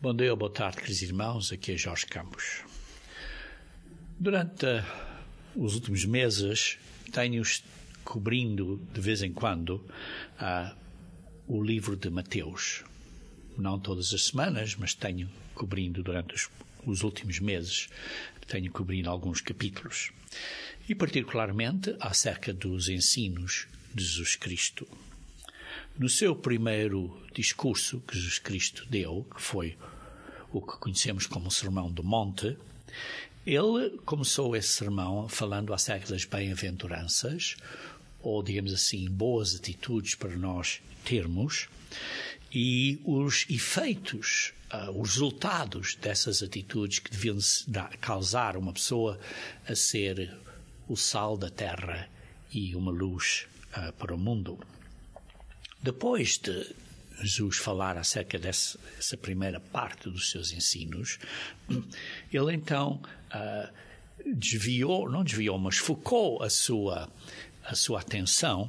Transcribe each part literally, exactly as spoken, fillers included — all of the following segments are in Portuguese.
Bom dia ou boa tarde, queridos irmãos, aqui é Jorge Campos. Durante uh, os últimos meses tenho-os cobrindo de vez em quando uh, o livro de Mateus. Não todas as semanas, mas tenho cobrindo durante os, os últimos meses, tenho cobrindo alguns capítulos. E particularmente acerca dos ensinos de Jesus Cristo. No seu primeiro discurso que Jesus Cristo deu, que foi o que conhecemos como o Sermão do Monte, ele começou esse sermão falando acerca das bem-aventuranças, ou, digamos assim, boas atitudes para nós termos, e os efeitos, uh, os resultados dessas atitudes que deviam dar, causar uma pessoa a ser o sal da terra e uma luz uh, para o mundo. Depois de Jesus falar acerca dessa, dessa primeira parte dos seus ensinos, ele então uh, desviou, não desviou, mas focou a sua, a sua atenção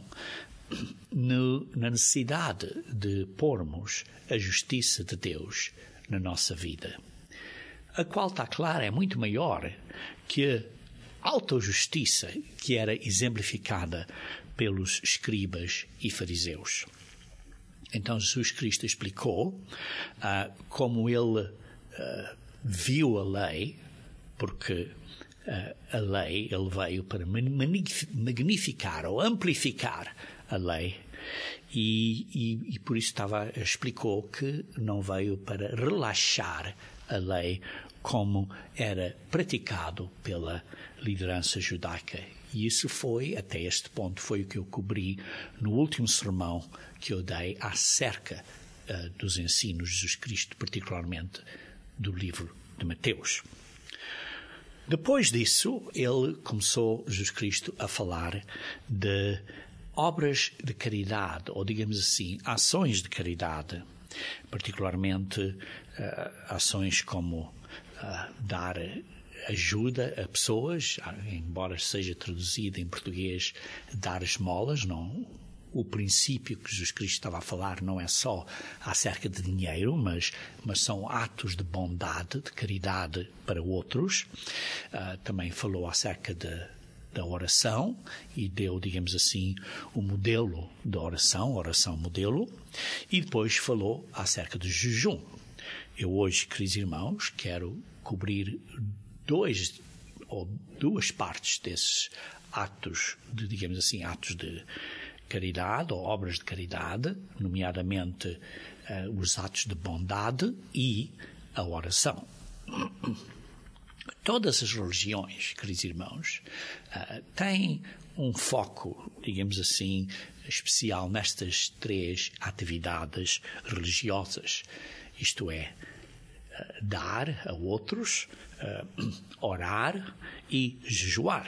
no, na necessidade de pormos a justiça de Deus na nossa vida, a qual, está claro, é muito maior que a autojustiça que era exemplificada pelos escribas e fariseus. Então Jesus Cristo explicou uh, como ele uh, viu a lei, porque uh, a lei, ele veio para magnificar ou amplificar a lei, e, e, e por isso estava, explicou que não veio para relaxar a lei como era praticado pela liderança judaica. E isso foi, até este ponto, foi o que eu cobri no último sermão que eu dei acerca uh, dos ensinos de Jesus Cristo, particularmente do livro de Mateus. Depois disso, ele começou, Jesus Cristo, a falar de obras de caridade, ou digamos assim, ações de caridade, particularmente uh, ações como uh, dar ajuda a pessoas, embora seja traduzido em português, dar esmolas. Não, o princípio que Jesus Cristo estava a falar não é só acerca de dinheiro, mas, mas são atos de bondade, de caridade para outros. Uh, também falou acerca de, da oração e deu, digamos assim, o modelo da oração, oração modelo, e depois falou acerca do jejum. Eu hoje, queridos irmãos, quero cobrir dois ou duas partes desses atos, de, digamos assim, atos de caridade ou obras de caridade, nomeadamente uh, os atos de bondade e a oração. Todas as religiões, queridos irmãos, uh, têm um foco, digamos assim, especial nestas três atividades religiosas, isto é, dar a outros, uh, orar e jejuar.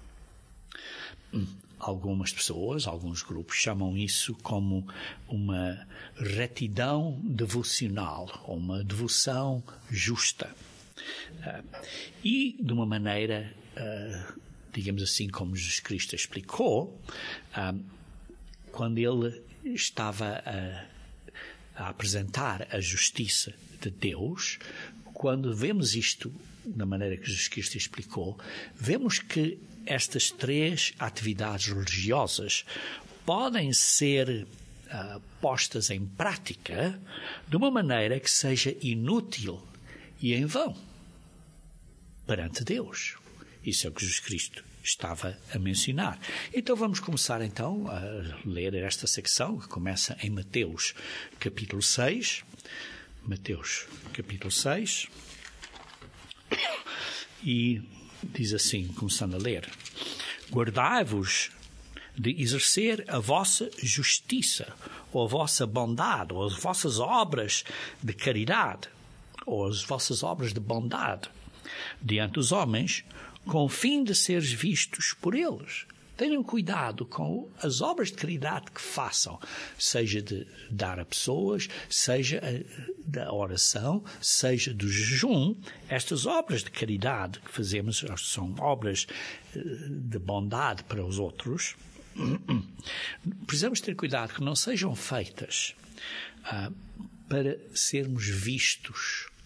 Algumas pessoas, alguns grupos chamam isso como uma retidão devocional, ou uma devoção justa. Uh, e de uma maneira, uh, digamos assim, como Jesus Cristo explicou, uh, quando ele estava a a apresentar a justiça de Deus, quando vemos isto da maneira que Jesus Cristo explicou, vemos que estas três atividades religiosas podem ser uh, postas em prática de uma maneira que seja inútil e em vão perante Deus. Isso é o que Jesus Cristo estava a mencionar. Então vamos começar então a ler esta secção que começa em Mateus capítulo seis. Mateus capítulo seis. E diz assim, começando a ler: guardai-vos de exercer a vossa justiça, ou a vossa bondade, ou as vossas obras de caridade, ou as vossas obras de bondade diante dos homens, com o fim de seres vistos por eles. Tenham cuidado com as obras de caridade que façam, seja de dar a pessoas, seja da oração, seja do jejum. Estas obras de caridade que fazemos são obras de bondade para os outros. Precisamos ter cuidado que não sejam feitas ah, para sermos vistos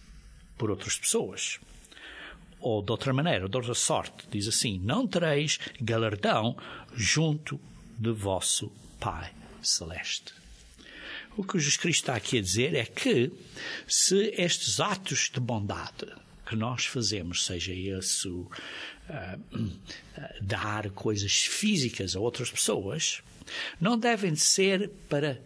por outras pessoas. Ou de outra maneira, de outra sorte, diz assim: não tereis galardão junto de vosso Pai Celeste. O que Jesus Cristo está aqui a dizer é que se estes atos de bondade que nós fazemos, seja esse uh, uh, dar coisas físicas a outras pessoas, não devem ser para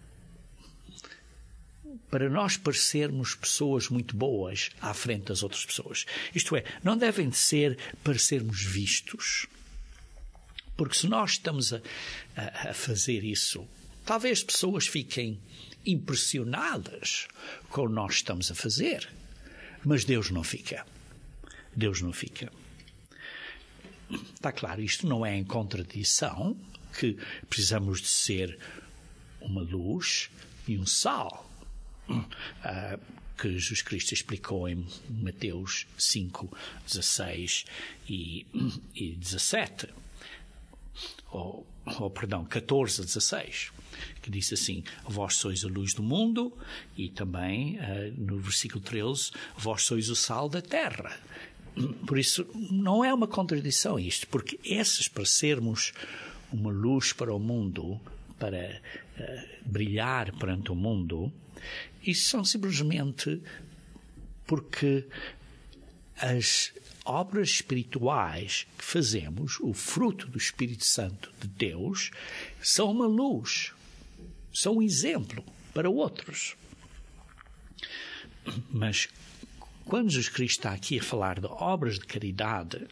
para nós parecermos pessoas muito boas à frente das outras pessoas. Isto é, não devem ser para sermos vistos. Porque se nós estamos a, a, a fazer isso, talvez pessoas fiquem impressionadas com o que nós estamos a fazer. Mas Deus não fica. Deus não fica. Está claro, isto não é em contradição, que precisamos de ser uma luz e um sal. Uh, que Jesus Cristo explicou em Mateus cinco, dezasseis e, e dezassete, ou, ou perdão, catorze a dezasseis, que disse assim: vós sois a luz do mundo, e também uh, no versículo treze, vós sois o sal da terra. Por isso não é uma contradição isto, porque esses, para sermos uma luz para o mundo, para uh, brilhar perante o mundo, isso são simplesmente porque as obras espirituais que fazemos, o fruto do Espírito Santo de Deus, são uma luz, são um exemplo para outros. Mas quando Jesus Cristo está aqui a falar de obras de caridade,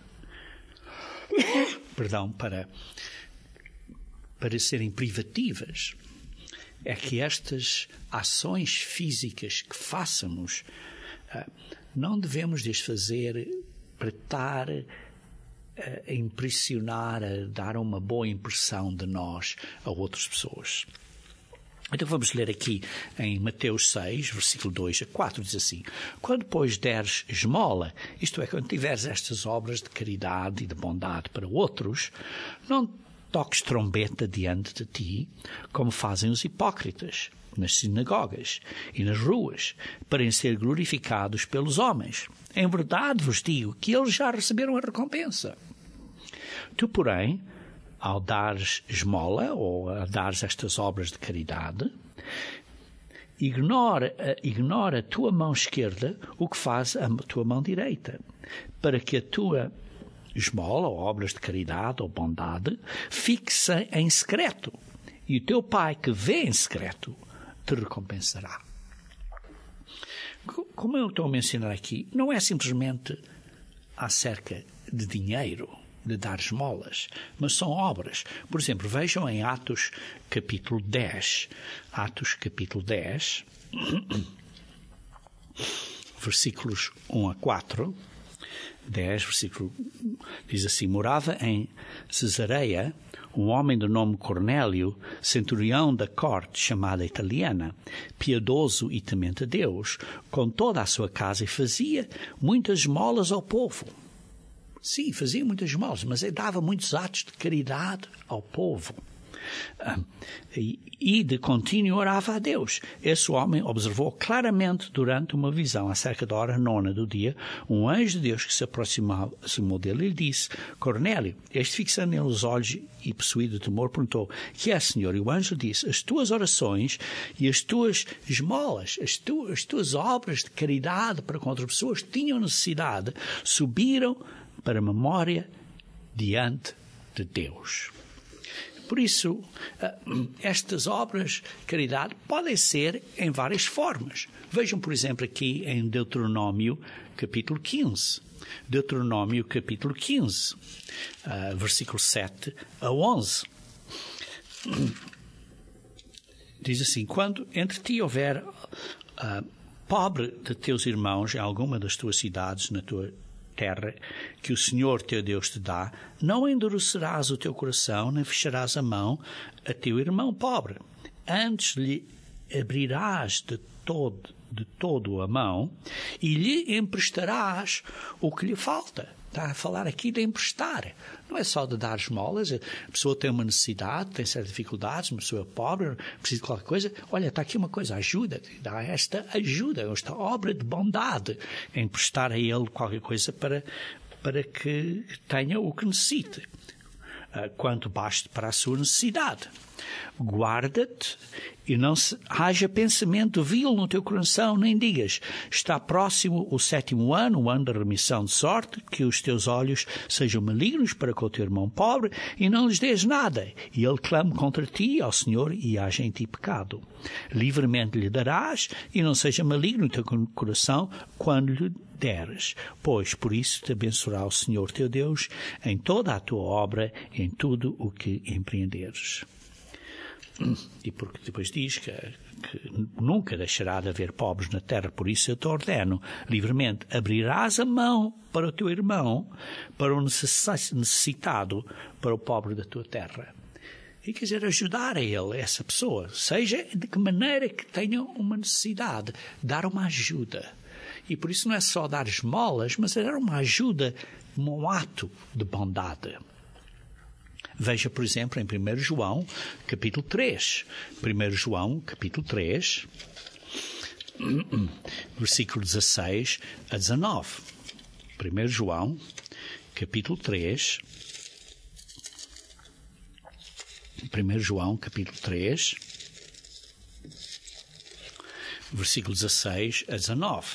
perdão, para, para serem privativas, é que estas ações físicas que façamos, não devemos de as fazer para estar a impressionar, a dar uma boa impressão de nós a outras pessoas. Então vamos ler aqui em Mateus seis, versículo dois a quatro, diz assim: quando, pois, deres esmola, isto é, quando tiveres estas obras de caridade e de bondade para outros, não toques trombeta diante de ti, como fazem os hipócritas, nas sinagogas e nas ruas, para ser glorificados pelos homens. Em verdade vos digo que eles já receberam a recompensa. Tu, porém, ao dares esmola, ou a dares estas obras de caridade, ignora, ignora a tua mão esquerda o que faz a tua mão direita, para que a tua esmola, ou obras de caridade ou bondade, fixe em secreto, e o teu Pai que vê em secreto te recompensará. Como eu estou a mencionar aqui, não é simplesmente acerca de dinheiro, de dar esmolas, mas são obras. Por exemplo, vejam em Atos capítulo dez, Atos capítulo dez, versículos um a quatro, dez, versículo, diz assim: morava em Cesareia um homem de nome Cornélio, centurião da corte chamada italiana, piedoso e temente a Deus, com toda a sua casa, e fazia muitas esmolas ao povo. Sim, fazia muitas esmolas, mas ele dava muitos atos de caridade ao povo. E de contínuo orava a Deus. Esse homem observou claramente durante uma visão acerca da hora nona do dia um anjo de Deus que se aproximou, aproximou dele e lhe disse: Cornélio. Este, fixando nele os olhos e possuído de temor, perguntou: que é, Senhor? E o anjo disse: as tuas orações e as tuas esmolas, as, tu, as tuas obras de caridade para com outras pessoas que tinham necessidade, subiram para a memória diante de Deus. Por isso, estas obras de caridade podem ser em várias formas. Vejam, por exemplo, aqui em Deuteronômio, capítulo quinze. Deuteronômio, capítulo quinze, uh, versículo sete a onze. Diz assim: quando entre ti houver uh, pobre de teus irmãos em alguma das tuas cidades, na tua terra que o Senhor teu Deus te dá, não endurecerás o teu coração, nem fecharás a mão a teu irmão pobre. Antes lhe abrirás de todo, de todo a mão e lhe emprestarás o que lhe falta, Está a falar aqui de emprestar. Não é só de dar esmolas. A pessoa tem uma necessidade, tem certas dificuldades, uma pessoa é pobre, precisa de qualquer coisa. Olha, está aqui uma coisa, ajuda. Dá esta ajuda, esta obra de bondade. Emprestar a ele qualquer coisa para, para que tenha o que necessite. Quanto baste para a sua necessidade. Guarda-te e não se haja pensamento vil no teu coração, nem digas, está próximo o sétimo ano, o ano da remissão de sorte, que os teus olhos sejam malignos para com o teu irmão pobre e não lhes dês nada, e ele clame contra ti ao Senhor e haja em ti pecado. Livremente lhe darás e não seja maligno o teu coração quando lhe deres, pois por isso te abençoará o Senhor teu Deus em toda a tua obra, em tudo o que empreenderes. E porque depois diz que, que nunca deixará de haver pobres na terra, por isso eu te ordeno, livremente, abrirás a mão para o teu irmão, para o necessitado, para o pobre da tua terra. E quer dizer, ajudar a ele, essa pessoa, seja de que maneira que tenha uma necessidade, dar uma ajuda. E por isso não é só dar esmolas, mas é dar uma ajuda, um ato de bondade. Veja, por exemplo, em primeiro João, capítulo três. primeiro João, capítulo três, versículo dezasseis a dezanove. primeiro João, capítulo três. primeiro João, capítulo três, versículo dezasseis a dezanove.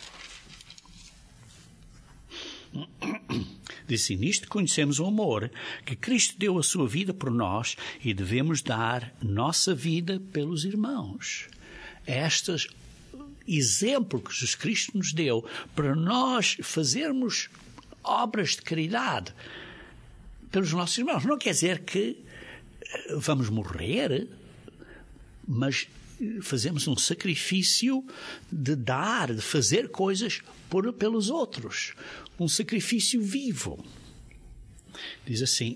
Diz assim, nisto conhecemos o amor, que Cristo deu a sua vida por nós e devemos dar nossa vida pelos irmãos. Este exemplo que Jesus Cristo nos deu para nós fazermos obras de caridade pelos nossos irmãos. Não quer dizer que vamos morrer, mas fazemos um sacrifício de dar, de fazer coisas por, pelos outros. Um sacrifício vivo. Diz assim,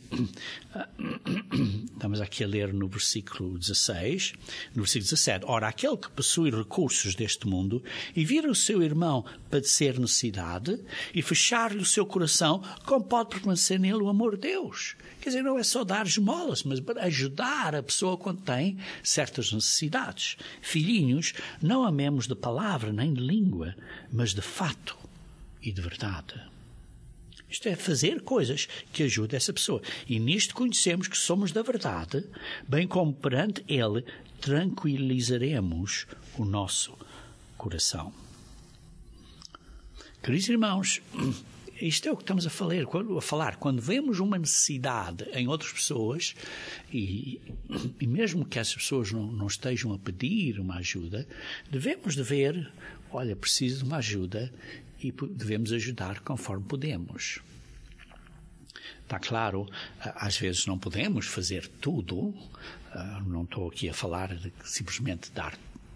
estamos aqui a ler no versículo dezasseis, no versículo dezassete. Ora, aquele que possui recursos deste mundo e vir o seu irmão padecer necessidade e fechar-lhe o seu coração, como pode permanecer nele o amor de Deus? Quer dizer, não é só dar esmolas, mas ajudar a pessoa quando tem certas necessidades. Filhinhos, não amemos de palavra nem de língua, mas de fato e de verdade. Isto é fazer coisas que ajudem essa pessoa. E nisto conhecemos que somos da verdade, bem como perante Ele tranquilizaremos o nosso coração. Queridos irmãos, isto é o que estamos a falar. Quando, a falar. Quando vemos uma necessidade em outras pessoas, e, e mesmo que essas pessoas não, não estejam a pedir uma ajuda, devemos de ver, olha, preciso de uma ajuda, e devemos ajudar conforme podemos. Está claro, às vezes não podemos fazer tudo, não estou aqui a falar de simplesmente dar,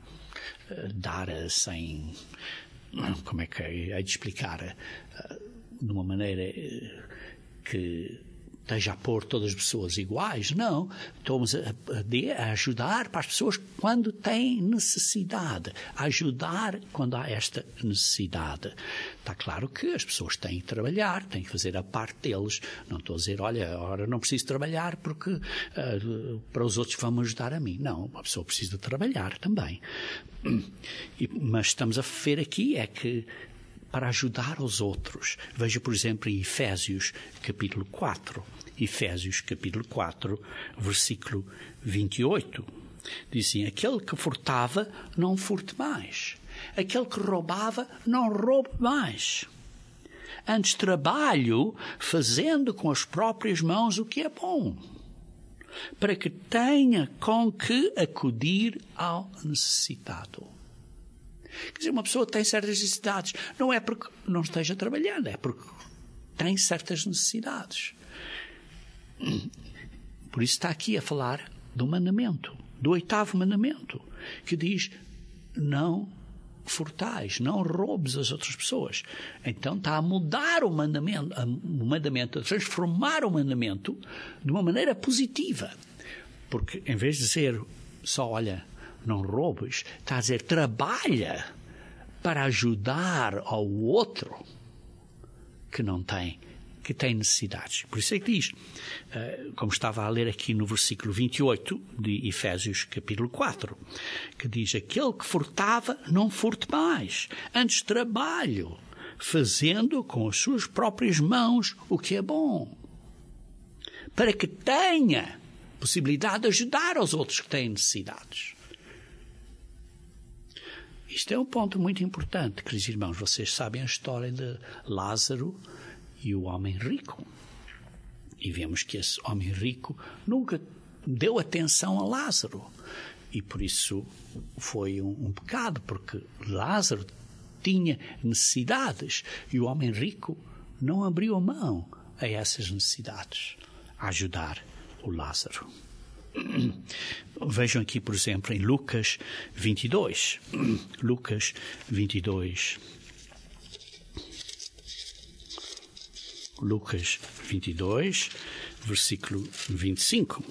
dar sem, como é que é de explicar, de uma maneira que esteja a pôr todas as pessoas iguais. Não, estamos a, a, a ajudar para as pessoas quando têm necessidade, a ajudar quando há esta necessidade. Está claro que as pessoas têm que trabalhar, têm que fazer a parte deles. Não estou a dizer, olha, agora não preciso trabalhar porque uh, para os outros vão ajudar a mim. Não, a pessoa precisa de trabalhar também. E, mas estamos a ver aqui é que para ajudar os outros. Veja, por exemplo, em Efésios, capítulo quatro. Efésios, capítulo quatro, versículo vinte e oito. Diz assim, aquele que furtava, não furte mais. Aquele que roubava, não roube mais. Antes trabalho, fazendo com as próprias mãos o que é bom, para que tenha com que acudir ao necessitado. Quer dizer, uma pessoa tem certas necessidades. Não é porque não esteja trabalhando, é porque tem certas necessidades. Por isso está aqui a falar do mandamento, do oitavo mandamento, que diz, não furtais, não roubes as outras pessoas. Então está a mudar o mandamento, o mandamento, a transformar o mandamento de uma maneira positiva. Porque em vez de dizer só, olha, não roubes, está a dizer, trabalha para ajudar ao outro que não tem que tem necessidades. Por isso é que diz, como estava a ler aqui no versículo vinte e oito de Efésios capítulo quatro, que diz: aquele que furtava, não furte mais, antes trabalho, fazendo com as suas próprias mãos o que é bom, para que tenha possibilidade de ajudar aos outros que têm necessidades. Isto é um ponto muito importante, queridos irmãos. Vocês sabem a história de Lázaro e o homem rico. E vemos que esse homem rico nunca deu atenção a Lázaro. E por isso foi um, um pecado, porque Lázaro tinha necessidades e o homem rico não abriu a mão a essas necessidades, a ajudar o Lázaro. Vejam aqui, por exemplo, em Lucas vinte e dois. Lucas vinte e dois. Lucas vinte e dois, versículo vinte e cinco.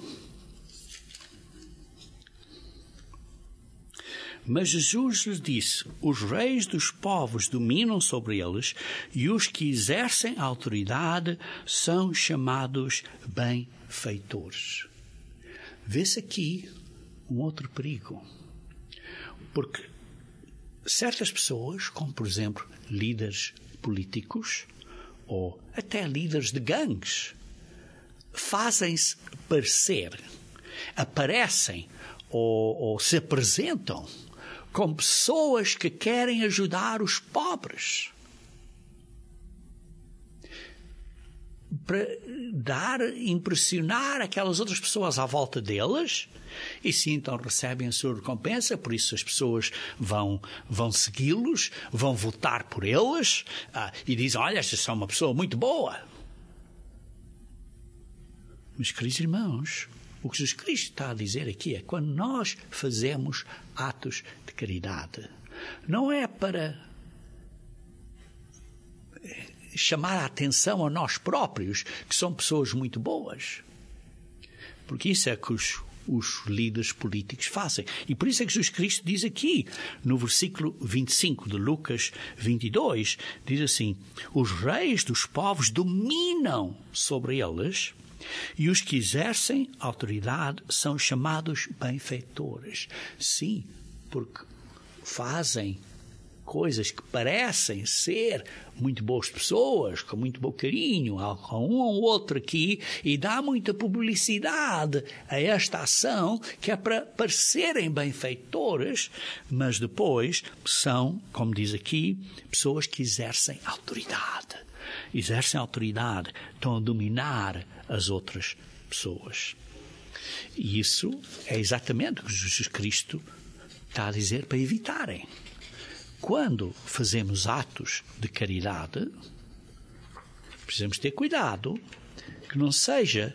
Mas Jesus lhe disse: os reis dos povos dominam sobre eles, e os que exercem autoridade são chamados benfeitores. Vê-se aqui um outro perigo. Porque certas pessoas, como por exemplo líderes políticos, ou até líderes de gangues, fazem-se parecer, aparecem ou, ou se apresentam como pessoas que querem ajudar os pobres, para dar, impressionar aquelas outras pessoas à volta deles, e sim, então recebem a sua recompensa. Por isso as pessoas vão, vão segui-los, vão votar por eles, ah, e dizem: olha, esta é uma pessoa muito boa. Mas, queridos irmãos, o que Jesus Cristo está a dizer aqui é: quando nós fazemos atos de caridade, não é para chamar a atenção a nós próprios, que são pessoas muito boas. Porque isso é que os, os líderes políticos fazem. E por isso é que Jesus Cristo diz aqui, no versículo vinte e cinco de Lucas vinte e dois, diz assim: os reis dos povos dominam sobre eles, e os que exercem autoridade são chamados benfeitores. Sim, porque fazem coisas que parecem ser muito boas pessoas, com muito bom carinho a um ou outro aqui, e dá muita publicidade a esta ação, que é para parecerem benfeitores, mas depois são, como diz aqui, pessoas que exercem autoridade. Exercem autoridade, estão a dominar as outras pessoas. E isso é exatamente o que Jesus Cristo está a dizer para evitarem. Quando fazemos atos de caridade, precisamos ter cuidado que não seja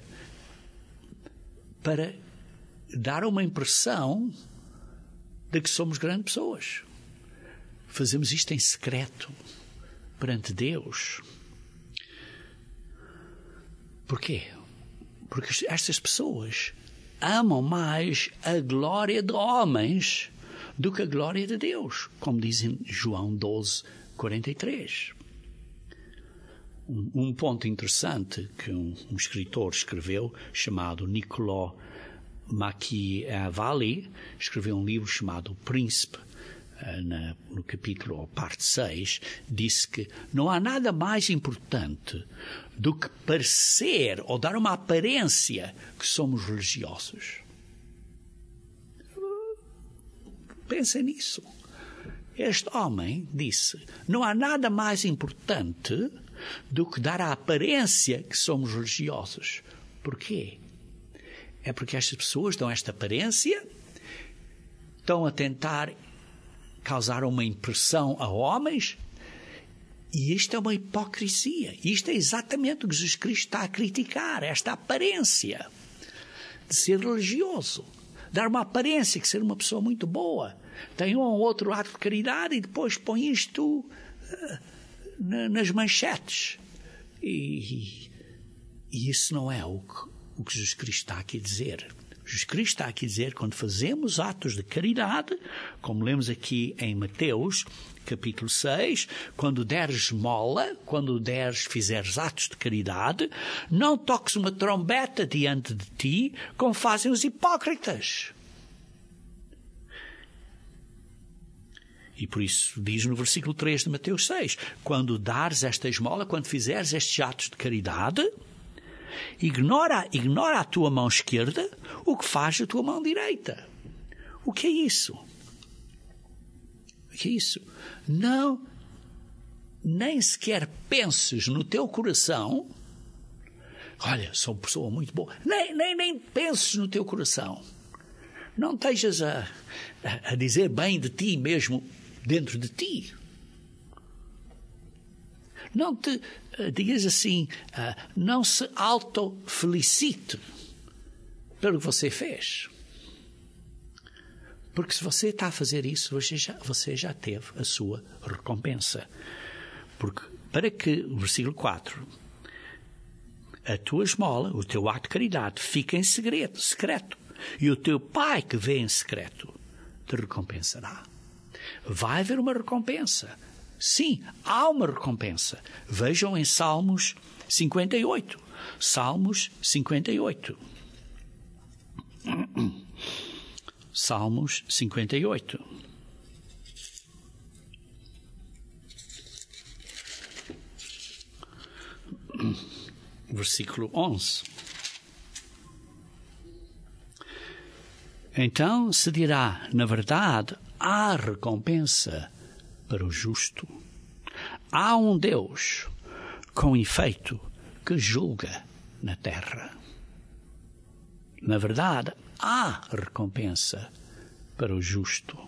para dar uma impressão de que somos grandes pessoas. Fazemos isto em secreto, perante Deus. Porquê? Porque estas pessoas amam mais a glória de homens do que a glória de Deus, como diz em João doze, quarenta e três. Um, um ponto interessante que um, um escritor escreveu, chamado Niccolò Machiavelli, escreveu um livro chamado O Príncipe, na, no capítulo, ou parte seis, disse que não há nada mais importante do que parecer ou dar uma aparência que somos religiosos. Pensem nisso. Este homem disse: não há nada mais importante do que dar a aparência que somos religiosos. Porquê? É porque estas pessoas dão esta aparência, estão a tentar causar uma impressão a homens, e isto é uma hipocrisia. Isto é exatamente o que Jesus Cristo está a criticar, esta aparência de ser religioso. Dar uma aparência de ser uma pessoa muito boa. Tem um ou outro ato de caridade e depois põe isto uh, na, nas manchetes. E, e isso não é o que, o que Jesus Cristo está aqui a dizer. Jesus Cristo está aqui a dizer, quando fazemos atos de caridade, como lemos aqui em Mateus, capítulo seis, quando deres esmola, quando deres, fizeres atos de caridade, não toques uma trombeta diante de ti, como fazem os hipócritas. E por isso diz no versículo três de Mateus seis, quando dares esta esmola, quando fizeres estes atos de caridade, ignora, ignora a tua mão esquerda o que faz a tua mão direita. O que é isso? O que é isso? Não, nem sequer penses no teu coração, olha, sou uma pessoa muito boa, nem, nem, nem penses no teu coração. Não estejas a, a, a dizer bem de ti mesmo dentro de ti. Não te, uh, digas assim, uh, não se auto-felicite pelo que você fez. Porque se você está a fazer isso, você já, você já teve a sua recompensa. Porque, para que, o versículo quatro, a tua esmola, o teu ato de caridade, fique em segredo, secreto. E o teu Pai que vê em secreto te recompensará. Vai haver uma recompensa. Sim, há uma recompensa. Vejam em Salmos cinquenta e oito. Salmos cinquenta e oito. Salmos cinquenta e oito. Versículo onze. Então se dirá, na verdade, há recompensa para o justo. Há um Deus, com efeito, que julga na terra. Na verdade, há recompensa para o justo.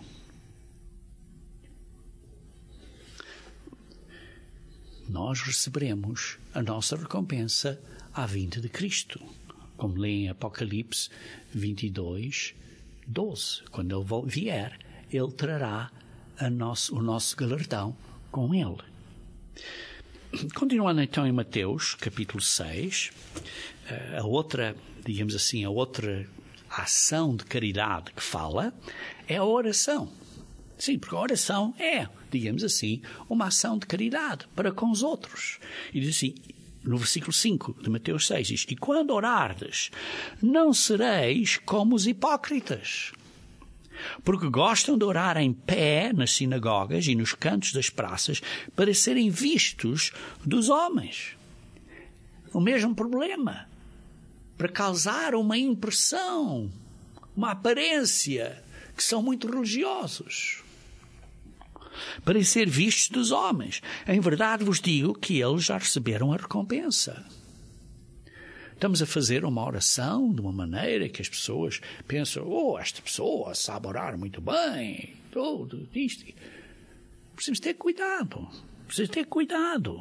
Nós receberemos a nossa recompensa à vinda de Cristo, como lê em Apocalipse vinte e dois, doze. Quando Ele vier, Ele trará a nosso, o nosso galardão com Ele. Continuando então em Mateus, capítulo seis, a outra, digamos assim, a outra ação de caridade que fala é a oração. Sim, porque a oração é, digamos assim, uma ação de caridade para com os outros. E diz assim, no versículo cinco de Mateus seis, diz, e quando orardes, não sereis como os hipócritas, porque gostam de orar em pé nas sinagogas e nos cantos das praças para serem vistos dos homens. O mesmo problema, para causar uma impressão, uma aparência, que são muito religiosos, para ser vistos dos homens. Em verdade vos digo que eles já receberam a recompensa. Estamos a fazer uma oração de uma maneira que as pessoas pensam, oh, esta pessoa sabe orar muito bem, tudo isto. Precisamos ter cuidado, precisamos ter cuidado.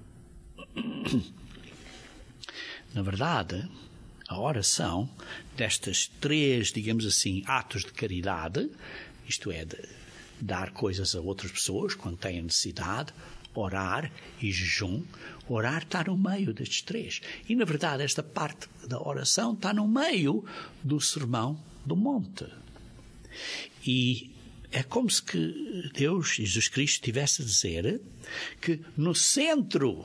Na verdade, a oração destas três, digamos assim, atos de caridade, isto é, de dar coisas a outras pessoas quando têm necessidade, orar e jejum. Orar está no meio destes três. E, na verdade, esta parte da oração está no meio do Sermão do Monte. E é como se que Deus, Jesus Cristo, estivesse a dizer que no centro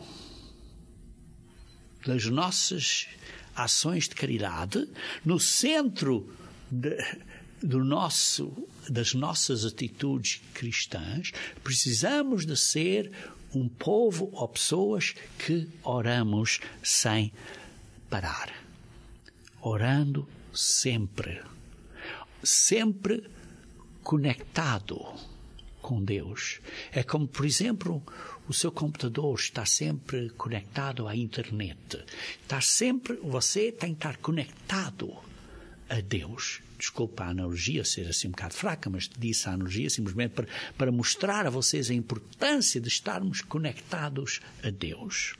das nossas ações de caridade, no centro de, do nosso, das nossas atitudes cristãs, precisamos de ser um povo ou pessoas que oramos sem parar. Orando sempre. Sempre conectado com Deus. É como, por exemplo, o seu computador está sempre conectado à internet. Está sempre, você tem que estar conectado a Deus. Desculpa a analogia ser assim um bocado fraca, mas disse a analogia simplesmente para, para mostrar a vocês a importância de estarmos conectados a Deus.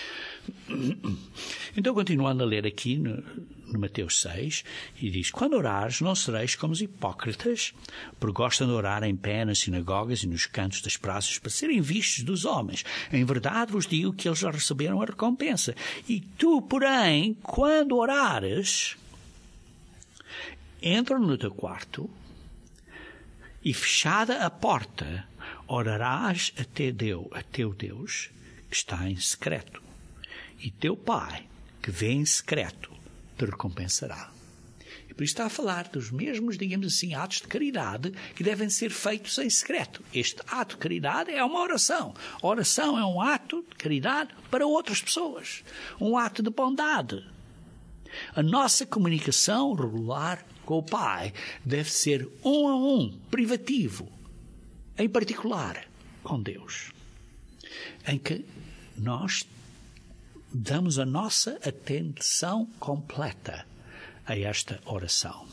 Então, continuando a ler aqui no, no Mateus seis, e diz, quando orares, não sereis como os hipócritas, porque gostam de orar em pé nas sinagogas e nos cantos das praças para serem vistos dos homens. Em verdade vos digo que eles já receberam a recompensa. E tu, porém, quando orares, entra no teu quarto e, fechada a porta, orarás a teu Deus, a teu Deus que está em secreto. E teu Pai, que vê em secreto, te recompensará. E por isso está a falar dos mesmos, digamos assim, atos de caridade que devem ser feitos em secreto. Este ato de caridade é uma oração. A oração é um ato de caridade para outras pessoas. Um ato de bondade. A nossa comunicação regular com o Pai deve ser um a um, privativo, em particular com Deus, em que nós damos a nossa atenção completa a esta oração.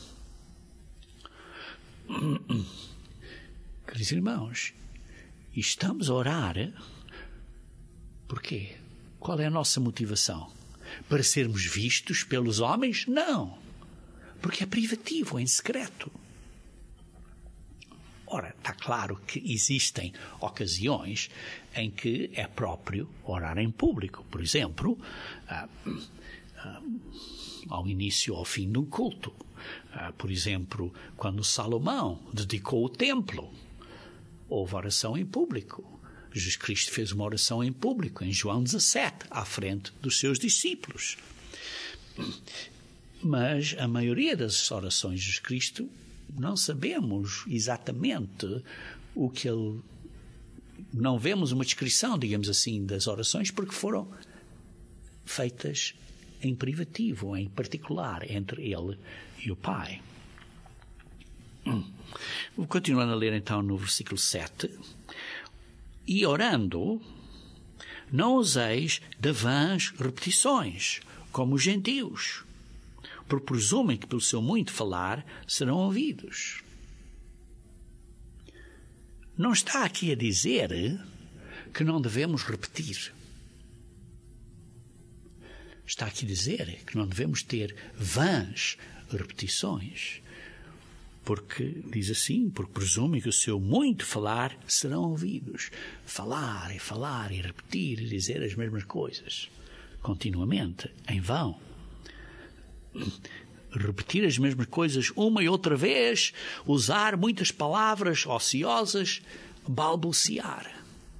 Queridos irmãos, estamos a orar, porquê? Qual é a nossa motivação? Para sermos vistos pelos homens? Não, porque é privativo, é em secreto. Ora, está claro que existem ocasiões em que é próprio orar em público. Por exemplo, ah, ah, ao início ou ao fim do culto. Ah, por exemplo, quando Salomão dedicou o templo, houve oração em público. Jesus Cristo fez uma oração em público, em João dezassete, à frente dos seus discípulos. Mas a maioria das orações de Jesus Cristo não sabemos exatamente o que ele... Não vemos uma descrição, digamos assim, das orações, porque foram feitas em privativo, em particular, entre ele e o Pai. Vou continuando a ler então no versículo sete. E orando, não useis de vãs repetições, como os gentios, porque presumem que pelo seu muito falar serão ouvidos. Não está aqui a dizer que não devemos repetir. Está aqui a dizer que não devemos ter vãs repetições, porque, diz assim, porque presumem que o seu muito falar serão ouvidos. Falar e falar e repetir e dizer as mesmas coisas, continuamente, em vão. Repetir as mesmas coisas uma e outra vez, usar muitas palavras ociosas, balbuciar.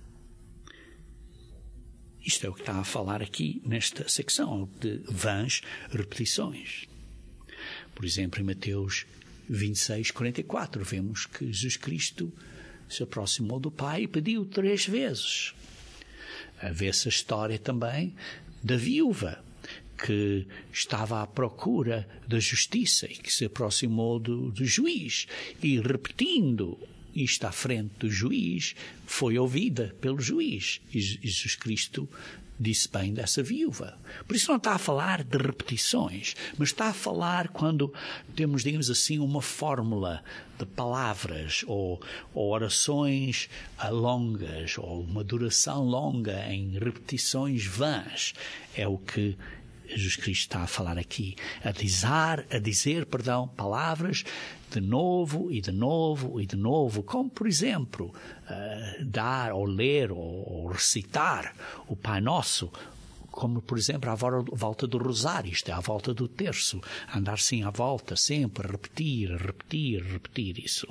Isto é o que está a falar aqui nesta secção de vãs repetições. Por exemplo, em Mateus vinte e seis, quarenta e quatro, vemos que Jesus Cristo se aproximou do Pai e pediu três vezes. Vê-se a história também da viúva, que estava à procura da justiça e que se aproximou do, do juiz e, repetindo isto à frente do juiz, foi ouvida pelo juiz. E Jesus Cristo disse bem dessa viúva. Por isso não está a falar de repetições, mas está a falar quando temos, digamos assim, uma fórmula de palavras ou, ou orações longas ou uma duração longa em repetições vãs. É o que Jesus Cristo está a falar aqui, a dizer, a dizer, perdão, palavras de novo e de novo e de novo, como, por exemplo, uh, dar ou ler ou, ou recitar o Pai Nosso, como, por exemplo, à volta do rosário, isto é, à volta do terço, andar assim à volta, sempre, repetir, repetir, repetir isso.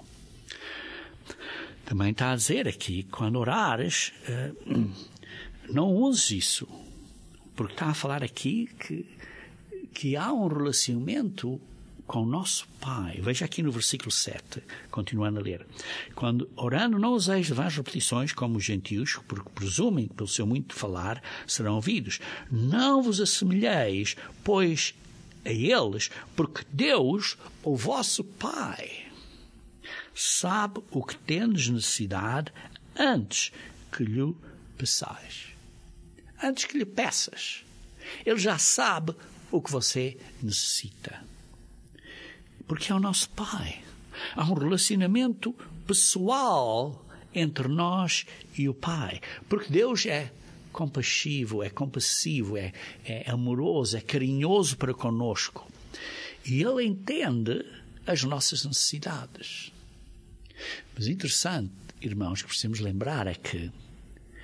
Também está a dizer aqui, quando orares, uh, não uses isso, porque está a falar aqui que, que há um relacionamento com o nosso Pai. Veja aqui no versículo sete, continuando a ler. Quando orando, não useis de vãs repetições como os gentios, porque presumem que pelo seu muito falar serão ouvidos. Não vos assemelheis, pois, a eles, porque Deus, o vosso Pai, sabe o que tendes necessidade antes que lhe peçais. Antes que lhe peças. Ele já sabe o que você necessita. Porque é o nosso Pai. Há um relacionamento pessoal entre nós e o Pai. Porque Deus é compassivo, é compassivo, é, é amoroso, é carinhoso para conosco. E Ele entende as nossas necessidades. Mas interessante, irmãos, que precisamos lembrar é que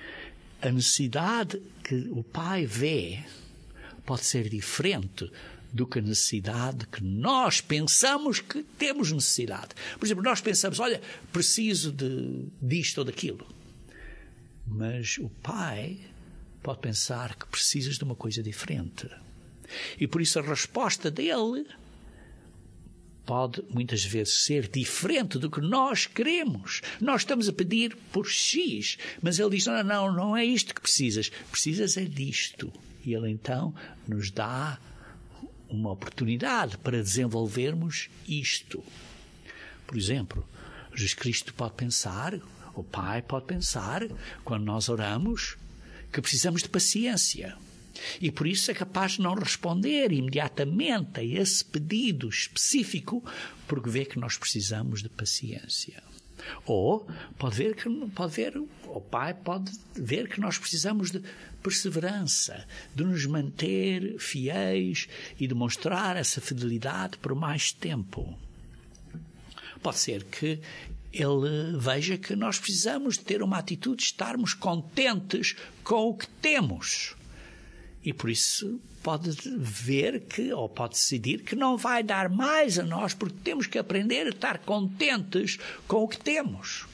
a necessidade que o Pai vê pode ser diferente do que a necessidade que nós pensamos que temos necessidade. Por exemplo, nós pensamos, olha, preciso de, disto ou daquilo. Mas o pai pode pensar que precisas de uma coisa diferente. E por isso a resposta dele pode muitas vezes ser diferente do que nós queremos. Nós estamos a pedir por X, mas ele diz, não, não, não é isto que precisas. Precisas é disto. E ele então nos dá uma oportunidade para desenvolvermos isto. Por exemplo, Jesus Cristo pode pensar, o Pai pode pensar, quando nós oramos, que precisamos de paciência. E por isso é capaz de não responder imediatamente a esse pedido específico, porque vê que nós precisamos de paciência. Ou pode ver que pode ver, o Pai pode ver que nós precisamos de perseverança, de nos manter fiéis e demonstrar essa fidelidade por mais tempo. Pode ser que ele veja que nós precisamos de ter uma atitude de estarmos contentes com o que temos. E por isso pode ver que, ou pode decidir que não vai dar mais a nós, porque temos que aprender a estar contentes com o que temos.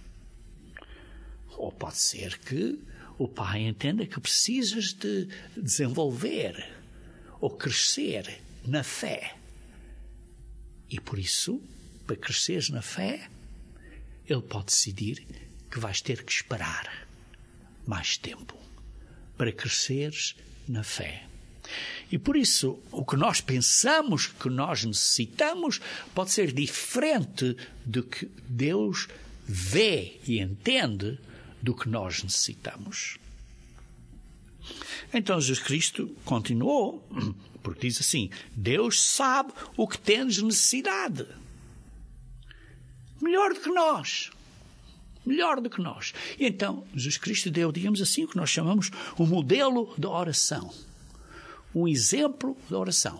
Ou pode ser que o pai entenda que precisas de desenvolver ou crescer na fé. E por isso, para cresceres na fé, ele pode decidir que vais ter que esperar mais tempo para cresceres na fé. E por isso, o que nós pensamos que nós necessitamos pode ser diferente do que Deus vê e entende do que nós necessitamos. Então Jesus Cristo continuou, porque diz assim, Deus sabe o que tens necessidade. Melhor do que nós. Melhor do que nós. E então, Jesus Cristo deu, digamos assim, o que nós chamamos um modelo de oração. Um exemplo de oração.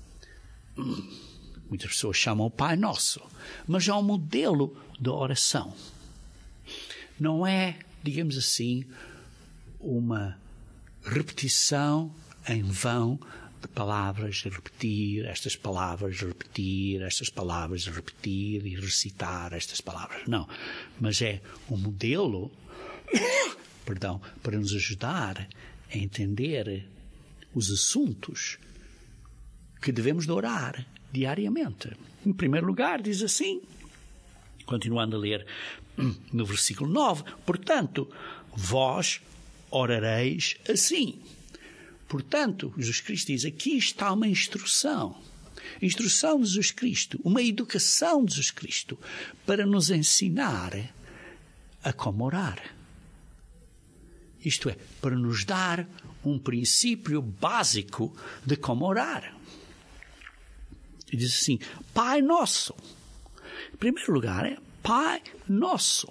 Muitas pessoas chamam o Pai Nosso, mas é um modelo de oração. Não é, digamos assim, uma repetição em vão de palavras, repetir estas palavras, repetir estas palavras, repetir e recitar estas palavras. Não, mas é um modelo, perdão, para nos ajudar a entender os assuntos que devemos de orar diariamente. Em primeiro lugar, diz assim, continuando a ler no versículo nove, portanto, vós orareis assim. Portanto, Jesus Cristo diz, aqui está uma instrução, instrução de Jesus Cristo, uma educação de Jesus Cristo, para nos ensinar a como orar. Isto é, para nos dar um princípio básico de como orar. E diz assim, Pai Nosso. Em primeiro lugar, é Pai Nosso.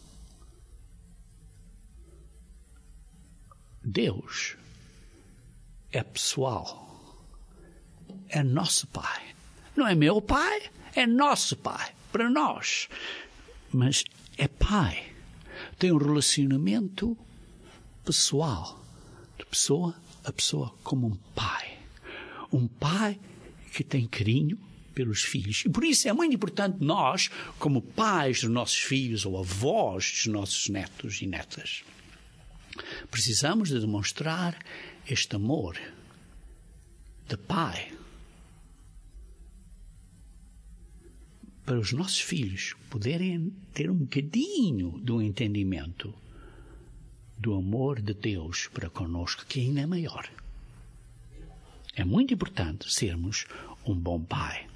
Deus é pessoal, é nosso Pai. Não é meu Pai, é nosso Pai, para nós. Mas é Pai. Tem um relacionamento pessoal, de pessoa a pessoa, como um pai. Um pai que tem carinho pelos filhos. E por isso é muito importante nós, como pais dos nossos filhos ou avós dos nossos netos e netas, precisamos de demonstrar este amor de pai para os nossos filhos poderem ter um bocadinho do entendimento do amor de Deus para conosco, que ainda é maior. É muito importante sermos um bom pai.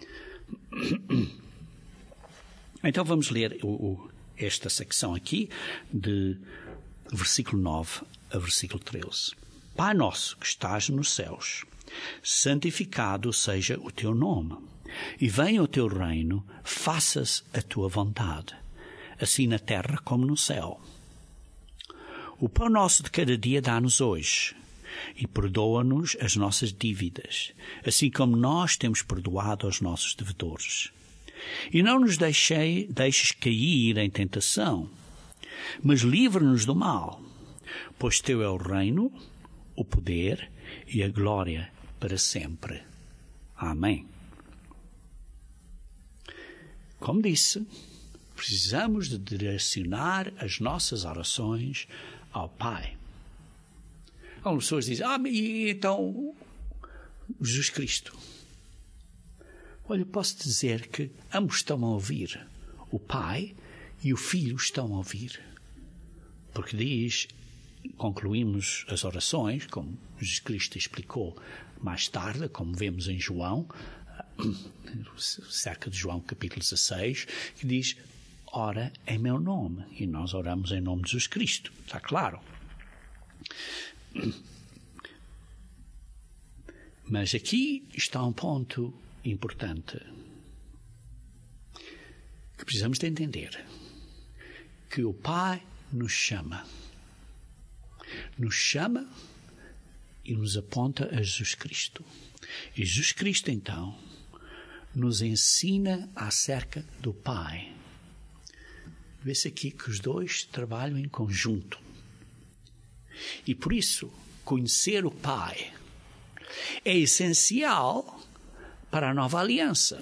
Então vamos ler o, o, esta secção aqui de versículo nove a versículo treze. Pai nosso que estás nos céus, santificado seja o teu nome, e venha o teu reino, faça-se a tua vontade, assim na terra como no céu. O pão nosso de cada dia dá-nos hoje, e perdoa-nos as nossas dívidas, assim como nós temos perdoado aos nossos devedores. E não nos deixei, deixes cair em tentação, mas livra-nos do mal, pois teu é o reino, o poder e a glória para sempre. Amém. Como disse, precisamos de direcionar as nossas orações ao Pai. Algumas pessoas dizem, ah, e então Jesus Cristo. Olha, posso dizer que ambos estão a ouvir. O Pai e o Filho estão a ouvir. Porque diz, concluímos as orações, como Jesus Cristo explicou mais tarde, como vemos em João, cerca de João capítulo dezasseis, que diz, ora em meu nome. E nós oramos em nome de Jesus Cristo. Está claro? Mas aqui está um ponto importante que precisamos de entender, que o Pai nos chama, nos chama e nos aponta a Jesus Cristo. E Jesus Cristo, então, nos ensina acerca do Pai. Vê-se aqui que os dois trabalham em conjunto. E por isso, conhecer o Pai é essencial para a nova aliança.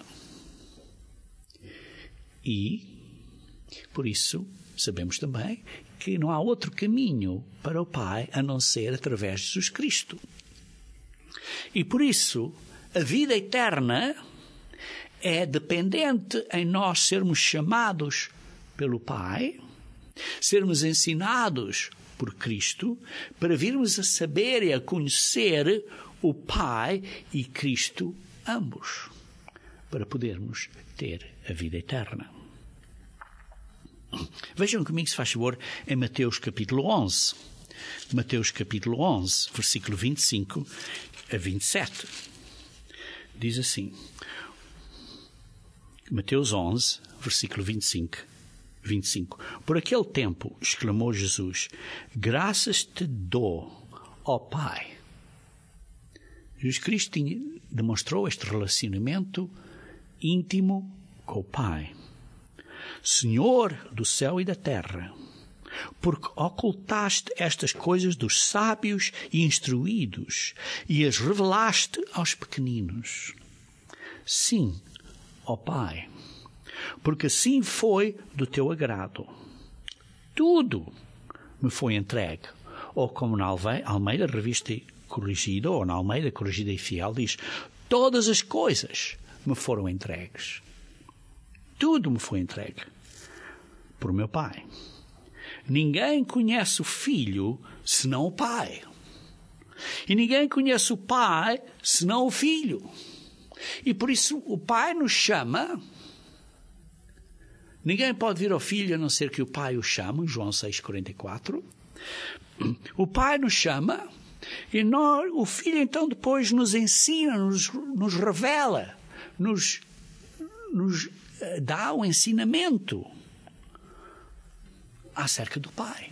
E, por isso, sabemos também que não há outro caminho para o Pai a não ser através de Jesus Cristo. E por isso, a vida eterna é dependente em nós sermos chamados pelo Pai, sermos ensinados por Cristo, para virmos a saber e a conhecer o Pai e Cristo ambos, para podermos ter a vida eterna. Vejam comigo, se faz favor, em Mateus capítulo onze. Mateus capítulo onze, versículo vinte e cinco a vinte e sete. Diz assim, Mateus onze, versículo vinte e cinco. vinte e cinco. Por aquele tempo, exclamou Jesus, graças te dou, ó Pai. Jesus Cristo tinha, demonstrou este relacionamento íntimo com o Pai. Senhor do céu e da terra, porque ocultaste estas coisas dos sábios e instruídos e as revelaste aos pequeninos. Sim, ó Pai, porque assim foi do teu agrado. Tudo me foi entregue. Ou como na Almeida Revista Corrigida, ou na Almeida Corrigida e Fiel, diz, todas as coisas me foram entregues. Tudo me foi entregue por meu Pai. Ninguém conhece o Filho senão o Pai. E ninguém conhece o Pai senão o Filho. E por isso o Pai nos chama. Ninguém pode vir ao Filho a não ser que o Pai o chame, João seis, quarenta e quatro. O Pai nos chama e nós, o Filho então depois nos ensina, nos, nos revela, nos, nos dá o ensinamento acerca do Pai.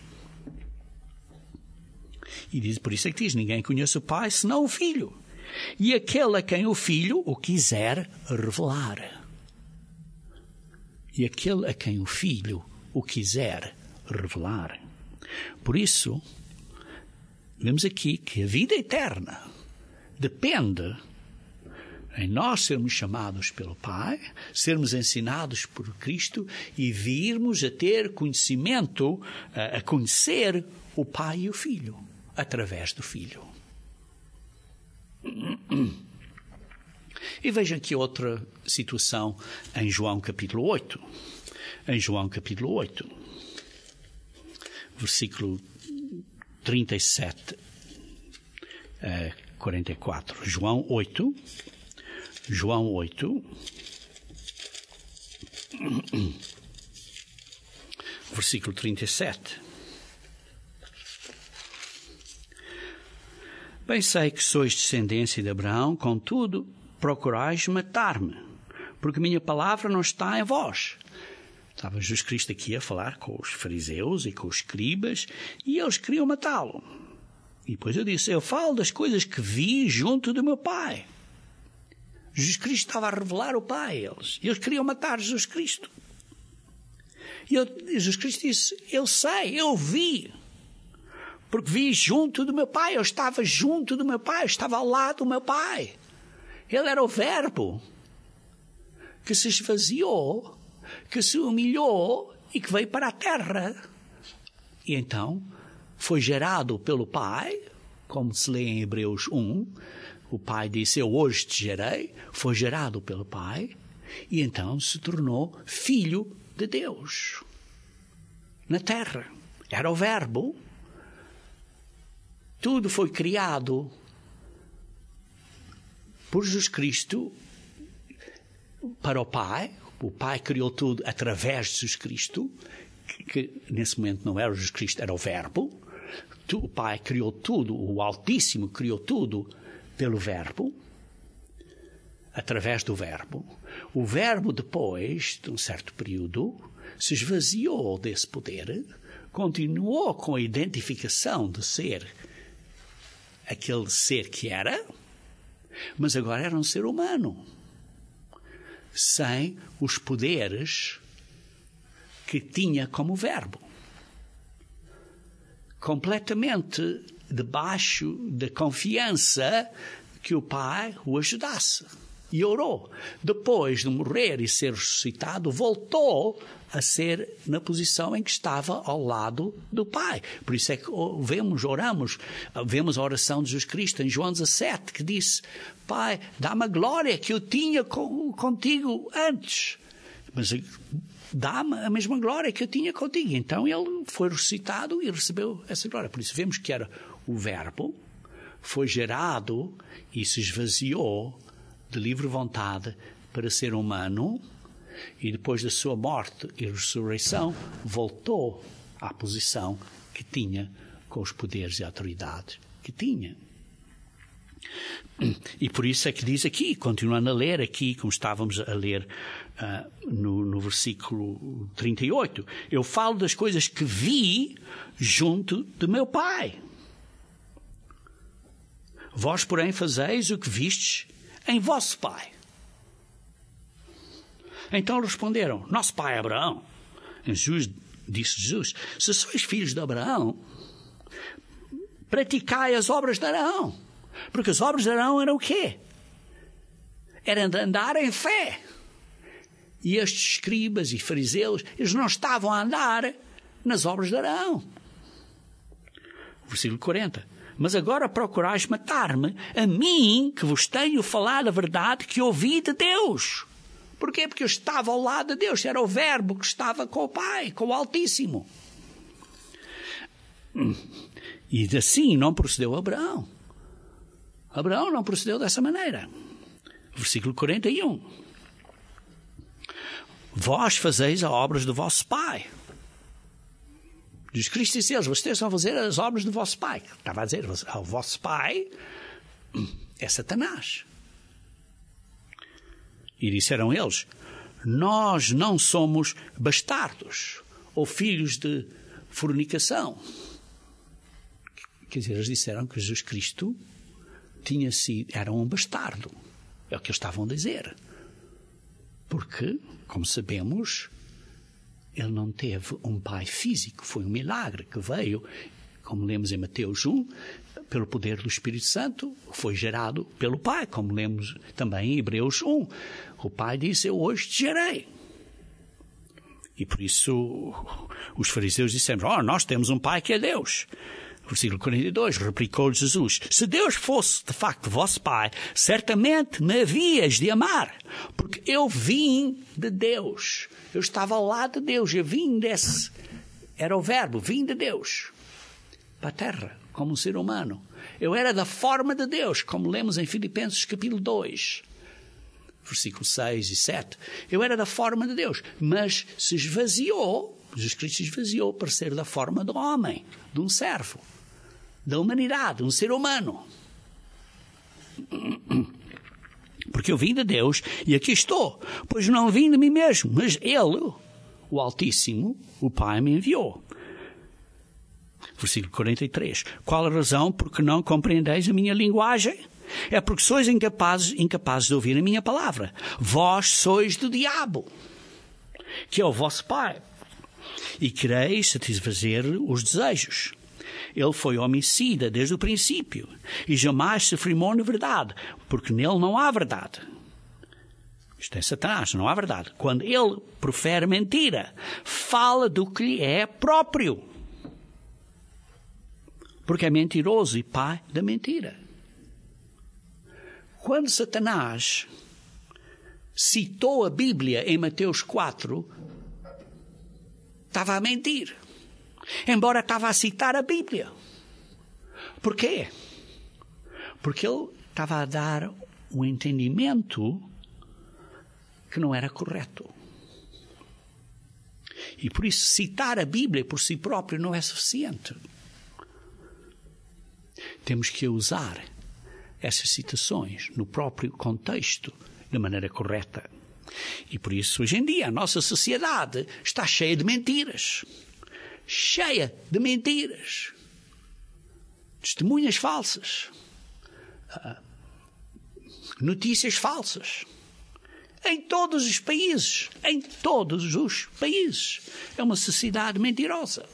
E diz, por isso é que diz, ninguém conhece o Pai senão o Filho. E aquele a quem o Filho o quiser revelar. E aquele a quem o Filho o quiser revelar. Por isso, vemos aqui que a vida eterna depende em nós sermos chamados pelo Pai, sermos ensinados por Cristo e virmos a ter conhecimento, a conhecer o Pai e o Filho, através do Filho. E vejam aqui outra situação em João capítulo oito. Em João capítulo oito, versículo trinta e sete a quarenta e quatro. João oito, João oito, versículo trinta e sete. Bem sei que sois descendência de Abraão, contudo, procurais matar-me, porque minha palavra não está em vós. Estava Jesus Cristo aqui a falar com os fariseus e com os escribas, e eles queriam matá-lo. E depois eu disse, eu falo das coisas que vi junto do meu Pai. Jesus Cristo estava a revelar o Pai a eles. E eles queriam matar Jesus Cristo. E eu, Jesus Cristo disse, eu sei, eu vi. Porque vi junto do meu Pai, eu estava junto do meu Pai, eu estava ao lado do meu Pai. Ele era o Verbo que se esvaziou, que se humilhou e que veio para a terra. E então foi gerado pelo Pai, como se lê em Hebreus um. O Pai disse, eu hoje te gerei. Foi gerado pelo Pai e então se tornou filho de Deus na terra. Era o Verbo. Tudo foi criado por Jesus Cristo para o Pai. O Pai criou tudo através de Jesus Cristo, que, que nesse momento não era Jesus Cristo, era o Verbo. O Pai criou tudo, o Altíssimo criou tudo pelo Verbo, através do Verbo. O Verbo, depois de um certo período, se esvaziou desse poder, continuou com a identificação de ser aquele ser que era, mas agora era um ser humano, sem os poderes que tinha como Verbo. Completamente debaixo da confiança que o Pai o ajudasse. E orou. Depois de morrer e ser ressuscitado, voltou a ser na posição em que estava ao lado do Pai. Por isso é que vemos, oramos, vemos a oração de Jesus Cristo em João dezassete, que disse, Pai, dá-me a glória que eu tinha com, contigo antes. Mas dá-me a mesma glória que eu tinha contigo. Então ele foi ressuscitado e recebeu essa glória. Por isso vemos que era o Verbo, foi gerado e se esvaziou de livre vontade para ser humano, e depois da sua morte e ressurreição voltou à posição que tinha, com os poderes e autoridades que tinha. E por isso é que diz aqui, continuando a ler aqui, como estávamos a ler uh, no, no versículo trinta e oito, eu falo das coisas que vi junto de meu Pai. Vós, porém, fazeis o que vistes em vosso pai. Então responderam, nosso pai Abraão. Jesus, disse Jesus, se sois filhos de Abraão, praticai as obras de Abraão. Porque as obras de Abraão eram o quê? Eram de andar em fé. E estes escribas e fariseus, eles não estavam a andar nas obras de Abraão. Versículo quarenta. Mas agora procurais matar-me, a mim, que vos tenho falado a verdade que ouvi de Deus. Porquê? Porque eu estava ao lado de Deus. Era o Verbo que estava com o Pai, com o Altíssimo. E assim não procedeu Abraão. Abraão não procedeu dessa maneira. Versículo quarenta e um. Vós fazeis as obras do vosso pai. Jesus Cristo disse a eles, vocês vão fazer as obras do vosso pai. Estava a dizer, o vosso pai é Satanás. E disseram eles, nós não somos bastardos ou filhos de fornicação. Quer dizer, eles disseram que Jesus Cristo tinha sido, era um bastardo. É o que eles estavam a dizer. Porque, como sabemos, ele não teve um pai físico. Foi um milagre que veio, como lemos em Mateus um, pelo poder do Espírito Santo, foi gerado pelo Pai, como lemos também em Hebreus um. O Pai disse, eu hoje te gerei. E por isso os fariseus disseram, oh, nós temos um Pai que é Deus. Versículo quarenta e dois, replicou Jesus, se Deus fosse de facto vosso Pai, certamente me havias de amar, porque eu vim de Deus. Eu estava ao lado de Deus, eu vim desse, era o Verbo, vim de Deus, para a terra, como um ser humano. Eu era da forma de Deus, como lemos em Filipenses capítulo dois, versículos seis e sete. Eu era da forma de Deus, mas se esvaziou, Jesus Cristo se esvaziou para ser da forma do homem, de um servo, da humanidade, um ser humano. Porque eu vim de Deus e aqui estou, pois não vim de mim mesmo, mas Ele, o Altíssimo, o Pai, me enviou. Versículo quarenta e três. Qual a razão porque não compreendeis a minha linguagem? É porque sois incapazes, incapazes de ouvir a minha palavra. Vós sois do diabo, que é o vosso pai, e quereis satisfazer os desejos. Ele foi homicida desde o princípio e jamais se firmou na verdade, porque nele não há verdade. Isto é Satanás, não há verdade. Quando ele profere mentira, fala do que lhe é próprio. Porque é mentiroso e pai da mentira. Quando Satanás citou a Bíblia em Mateus quatro, estava a mentir. Embora estava a citar a Bíblia. Porquê? Porque ele estava a dar um entendimento que não era correto. E por isso citar a Bíblia por si próprio não é suficiente. Temos que usar essas citações no próprio contexto da maneira correta. E por isso, hoje em dia, a nossa sociedade está cheia de mentiras. Cheia de mentiras. Testemunhas falsas. Notícias falsas. Em todos os países. Em todos os países. É uma sociedade mentirosa.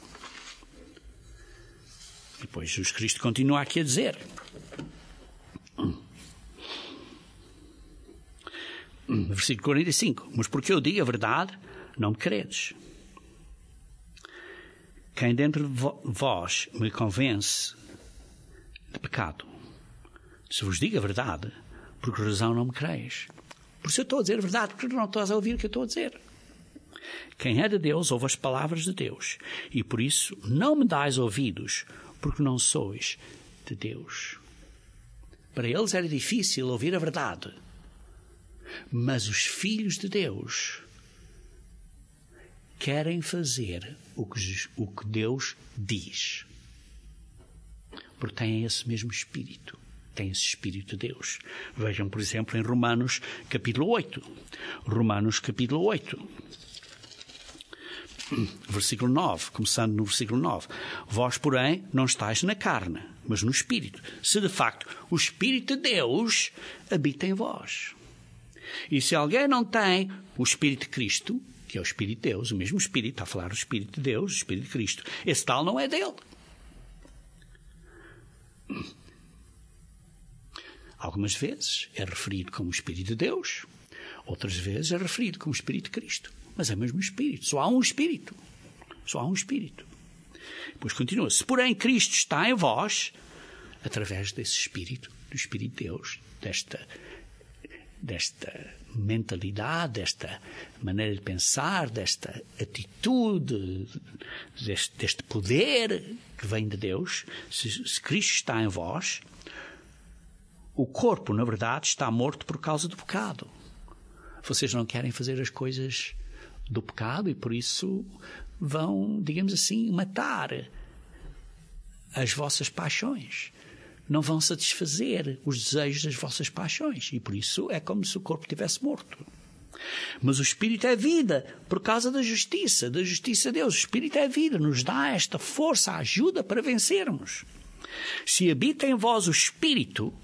E depois Jesus Cristo continua aqui a dizer... Versículo quarenta e cinco. Mas porque eu digo a verdade, não me credes. Quem dentro de vós me convence de pecado, se vos digo a verdade, por que razão não me creis? Por isso eu estou a dizer a verdade, porque não estás a ouvir o que eu estou a dizer. Quem é de Deus ouve as palavras de Deus, e por isso não me dais ouvidos, porque não sois de Deus. Para eles era difícil ouvir a verdade. Mas os filhos de Deus querem fazer o que, o que Deus diz. Porque têm esse mesmo espírito. Têm esse espírito de Deus. Vejam, por exemplo, em Romanos capítulo oito. Romanos capítulo oito. Versículo nove. Começando no versículo nove. Vós, porém, não estáis na carne, mas no espírito. Se de facto o espírito de Deus habita em vós. E se alguém não tem o Espírito de Cristo, que é o Espírito de Deus, o mesmo Espírito, está a falar o Espírito de Deus, o Espírito de Cristo, esse tal não é dele. Algumas vezes é referido como o Espírito de Deus, outras vezes é referido como o Espírito de Cristo. Mas é o mesmo Espírito, só há um Espírito. Só há um Espírito. Depois continua, se porém Cristo está em vós, através desse Espírito, do Espírito de Deus, desta... desta mentalidade, desta maneira de pensar, desta atitude, deste, deste poder que vem de Deus, se, se Cristo está em vós, o corpo, na verdade, está morto por causa do pecado. Vocês não querem fazer as coisas do pecado e, por isso, vão, digamos assim, matar as vossas paixões. Não vão satisfazer os desejos das vossas paixões. E por isso é como se o corpo estivesse morto. Mas o Espírito é vida por causa da justiça, da justiça de Deus. O Espírito é vida, nos dá esta força, ajuda para vencermos. Se habita em vós o Espírito,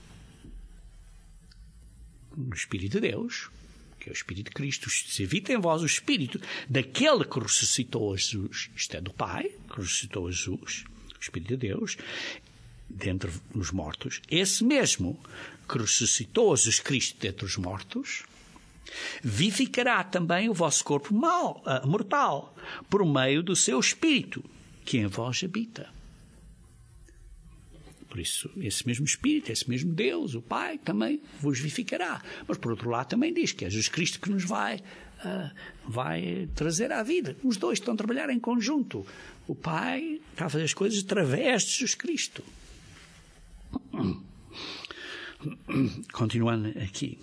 o Espírito de Deus, que é o Espírito de Cristo, se habita em vós o Espírito daquele que ressuscitou a Jesus, isto é do Pai, que ressuscitou a Jesus, o Espírito de Deus, dentre os mortos, esse mesmo que ressuscitou Jesus Cristo dentre os mortos, vivificará também o vosso corpo mal, uh, mortal, por meio do seu Espírito, que em vós habita. Por isso, esse mesmo Espírito, esse mesmo Deus, o Pai, também vos vivificará. Mas, por outro lado, também diz que é Jesus Cristo que nos vai, uh, vai trazer à vida. Os dois estão a trabalhar em conjunto. O Pai está a fazer as coisas através de Jesus Cristo. Continuando aqui.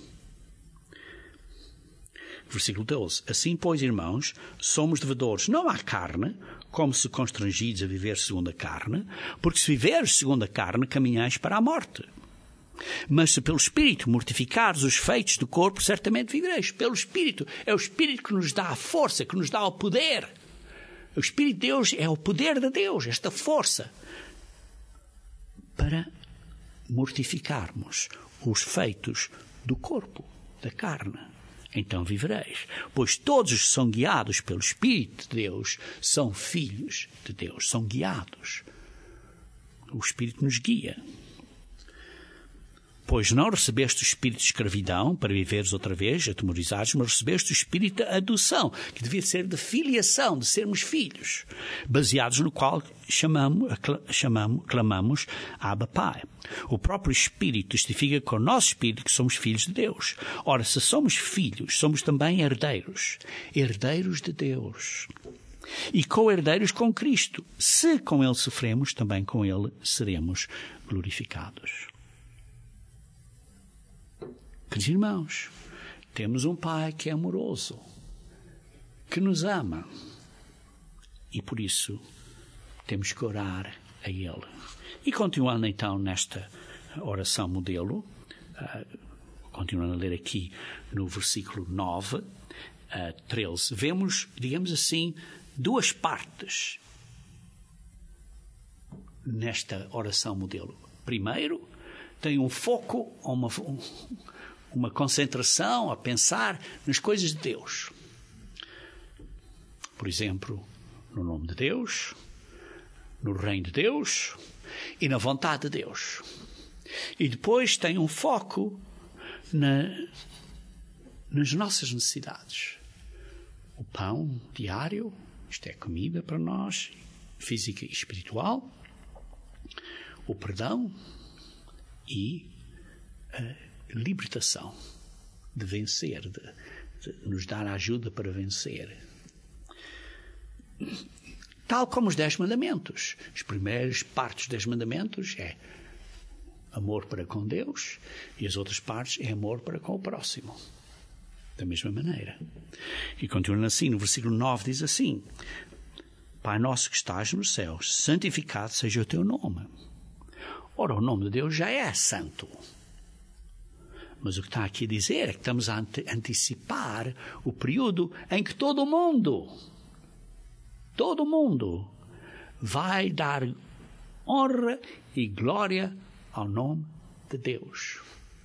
Versículo doze. Assim, pois, irmãos, somos devedores não à carne, como se constrangidos a viver segundo a carne, porque se viveres segundo a carne, caminhais para a morte. Mas se pelo Espírito mortificares os feitos do corpo, certamente vivereis. Pelo Espírito. É o Espírito que nos dá a força, que nos dá o poder. O Espírito de Deus é o poder de Deus, esta força, para mortificarmos os feitos do corpo, da carne. Então vivereis. Pois todos os que são guiados pelo Espírito de Deus são filhos de Deus, são guiados O Espírito nos guia. Pois não recebeste o espírito de escravidão para viveres outra vez atemorizados, mas recebeste o espírito de adoção, que devia ser de filiação, de sermos filhos, baseados no qual chamamos, chamamos, clamamos Abba Pai. O próprio Espírito testifica com o nosso Espírito que somos filhos de Deus. Ora, se somos filhos, somos também herdeiros, herdeiros de Deus. E co-herdeiros com Cristo. Se com Ele sofremos, também com Ele seremos glorificados. Queridos irmãos, temos um Pai que é amoroso, que nos ama, e por isso temos que orar a Ele. E continuando então nesta oração modelo, uh, continuando a ler aqui no versículo nove, uh, treze, vemos, digamos assim, duas partes nesta oração modelo. Primeiro, tem um foco, uma, uma concentração a pensar nas coisas de Deus. Por exemplo, no nome de Deus, no reino de Deus e na vontade de Deus. E depois tem um foco na, nas nossas necessidades. O pão diário, isto é comida para nós, física e espiritual, o perdão e a libertação de vencer, de, de nos dar ajuda para vencer. Tal como os dez mandamentos. As primeiras partes dos dez mandamentos é amor para com Deus e as outras partes é amor para com o próximo. Da mesma maneira. E continuando assim, no versículo nove diz assim: Pai nosso que estás nos céus, santificado seja o teu nome. Ora, o nome de Deus já é santo. Mas o que está aqui a dizer é que estamos a antecipar o período em que todo mundo, todo mundo vai dar honra e glória ao nome de Deus.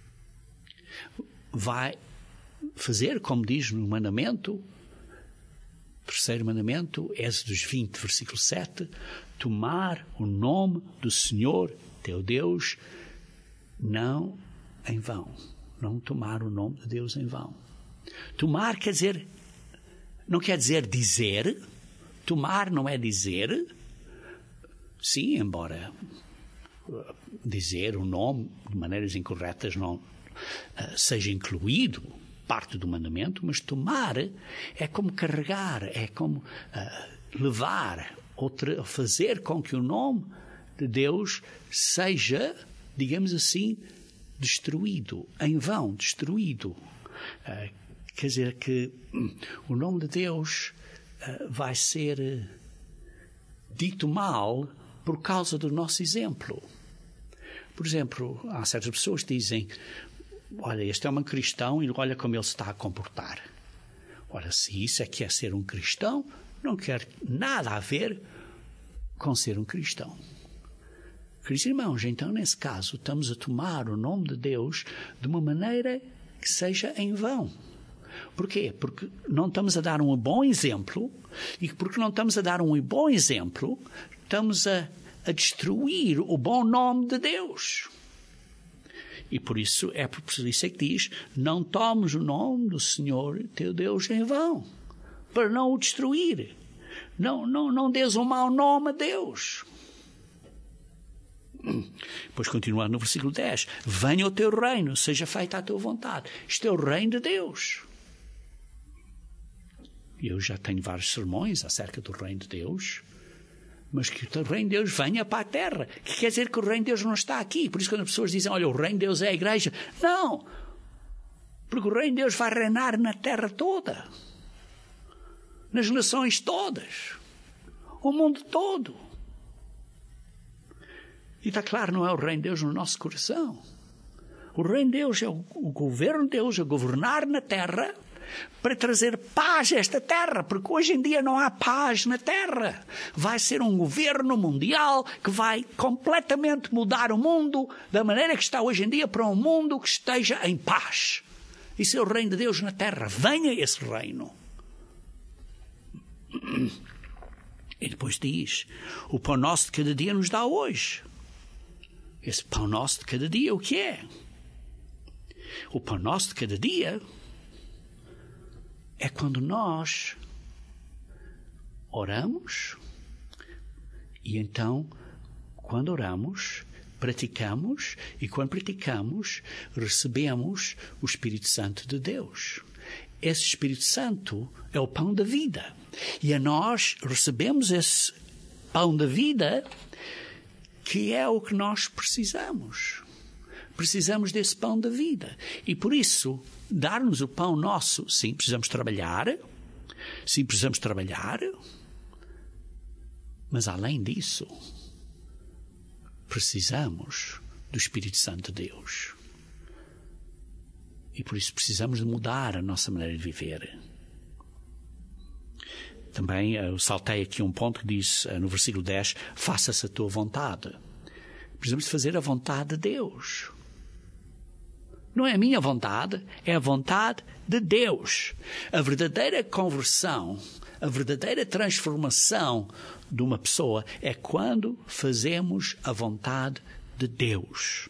Vai fazer, como diz no mandamento, terceiro mandamento, Êxodos vinte, versículo sete, tomar o nome do Senhor teu Deus não em vão. Não tomar o nome de Deus em vão. Tomar quer dizer, não quer dizer dizer. Tomar não é dizer. Sim, embora dizer o nome de maneiras incorretas não uh, seja incluído parte do mandamento, mas tomar é como carregar, é como uh, levar, outra, fazer com que o nome de Deus seja, digamos assim, destruído, em vão, destruído. Uh, quer dizer que hum, o nome de Deus uh, vai ser uh, dito mal por causa do nosso exemplo. Por exemplo, há certas pessoas que dizem: olha, este é um cristão e olha como ele se está a comportar. Ora, se isso é que é ser um cristão, não quer nada a ver com ser um cristão. Queridos irmãos, então nesse caso estamos a tomar o nome de Deus de uma maneira que seja em vão. Porquê? Porque não estamos a dar um bom exemplo, e porque não estamos a dar um bom exemplo, estamos a, a destruir o bom nome de Deus. E por isso é por isso é que diz: não tomes o nome do Senhor teu Deus em vão, para não o destruir. Não, não, não dês um mau nome a Deus. Depois continuando no versículo dez: venha o teu reino, seja feita a tua vontade. Isto é o reino de Deus. E eu já tenho vários sermões acerca do reino de Deus. Mas que o reino de Deus venha para a terra. Que quer dizer que o reino de Deus não está aqui. Por isso quando as pessoas dizem: olha, o reino de Deus é a igreja. Não! Porque o reino de Deus vai reinar na terra toda. Nas nações todas. O mundo todo. E está claro, não é o reino de Deus no nosso coração. O reino de Deus é o, o governo de Deus a governar na terra para trazer paz a esta terra, porque hoje em dia não há paz na terra. Vai ser um governo mundial que vai completamente mudar o mundo da maneira que está hoje em dia para um mundo que esteja em paz. Isso é o reino de Deus na terra. Venha esse reino. E depois diz: o pão nosso de cada dia nos dá hoje. esse pão nosso de cada dia, o que é? O pão nosso de cada dia é quando nós oramos e então, quando oramos, praticamos e quando praticamos, recebemos o Espírito Santo de Deus. Esse Espírito Santo é o pão da vida. E a nós recebemos esse pão da vida que é o que nós precisamos. Precisamos desse pão da vida. E por isso, dar-nos o pão nosso, sim, precisamos trabalhar. Sim, precisamos trabalhar. Mas além disso, precisamos do Espírito Santo de Deus. E por isso precisamos de mudar a nossa maneira de viver. Também eu saltei aqui um ponto que diz no versículo dez, faça-se a tua vontade. Precisamos de fazer a vontade de Deus. Não é a minha vontade, é a vontade de Deus. A verdadeira conversão, a verdadeira transformação de uma pessoa é quando fazemos a vontade de Deus.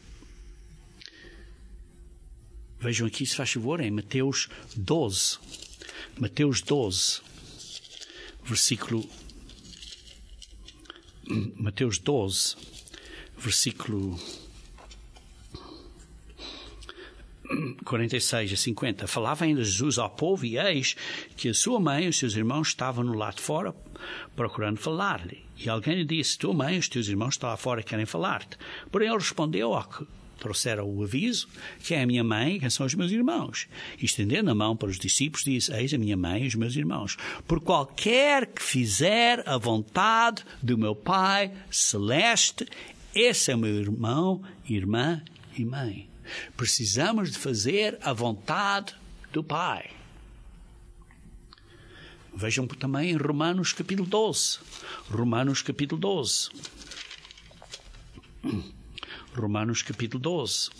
Vejam aqui, se faz favor, em Mateus doze. Mateus doze, versículo... Mateus doze, versículo quarenta e seis a cinquenta. Falava ainda Jesus ao povo e eis que a sua mãe e os seus irmãos estavam no lado de fora procurando falar-lhe. E alguém lhe disse, tua mãe e os teus irmãos estão lá fora e querem falar-te. Porém ele respondeu ao que trouxeram o aviso, que é a minha mãe e quem são os meus irmãos. E estendendo a mão para os discípulos, disse, eis a minha mãe e os meus irmãos. Por qualquer que fizer a vontade do meu Pai Celeste, esse é o meu irmão, irmã e mãe. Precisamos de fazer a vontade do Pai. Vejam também em Romanos capítulo doze. Romanos capítulo doze. Romanos capítulo doze.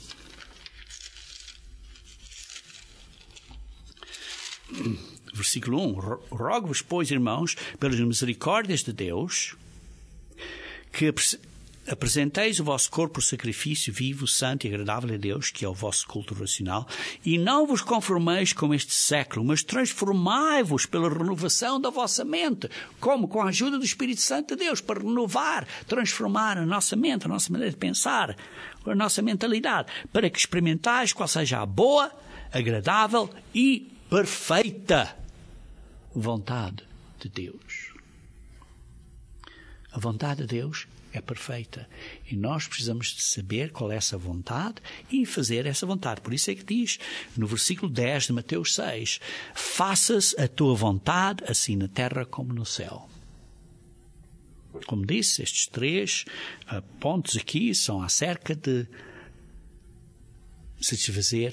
Versículo um. Rogo-vos, pois, irmãos, pelas misericórdias de Deus, que apresenteis o vosso corpo por sacrifício vivo, santo e agradável a Deus, que é o vosso culto racional, e não vos conformeis com este século, mas transformai-vos pela renovação da vossa mente. Como? Com a ajuda do Espírito Santo de Deus, para renovar, transformar a nossa mente, a nossa maneira de pensar, a nossa mentalidade, para que experimentais qual seja a boa, agradável e perfeita vontade de Deus. A vontade de Deus é perfeita. E nós precisamos de saber qual é essa vontade e fazer essa vontade. Por isso é que diz no versículo dez de Mateus seis, faça-se a tua vontade, assim na terra como no céu. Como disse, estes três uh, pontos aqui são acerca de satisfazer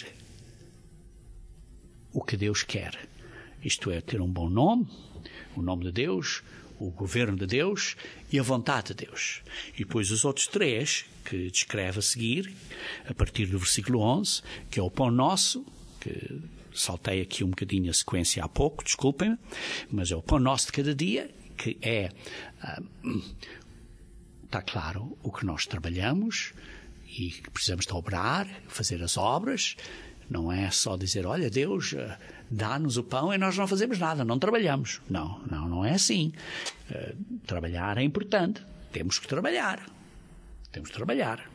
o que Deus quer. Isto é, ter um bom nome, o nome de Deus, o governo de Deus e a vontade de Deus. E depois os outros três, que descreve a seguir, a partir do versículo onze, que é o pão nosso, que saltei aqui um bocadinho a sequência há pouco, desculpem-me, mas é o pão nosso de cada dia, que é, ah, está claro, o que nós trabalhamos e que precisamos de obrar, fazer as obras. Não é só dizer, olha, Deus dá-nos o pão e nós não fazemos nada, não trabalhamos. Não, não, não é assim. Uh, trabalhar é importante. Temos que trabalhar. Temos que trabalhar.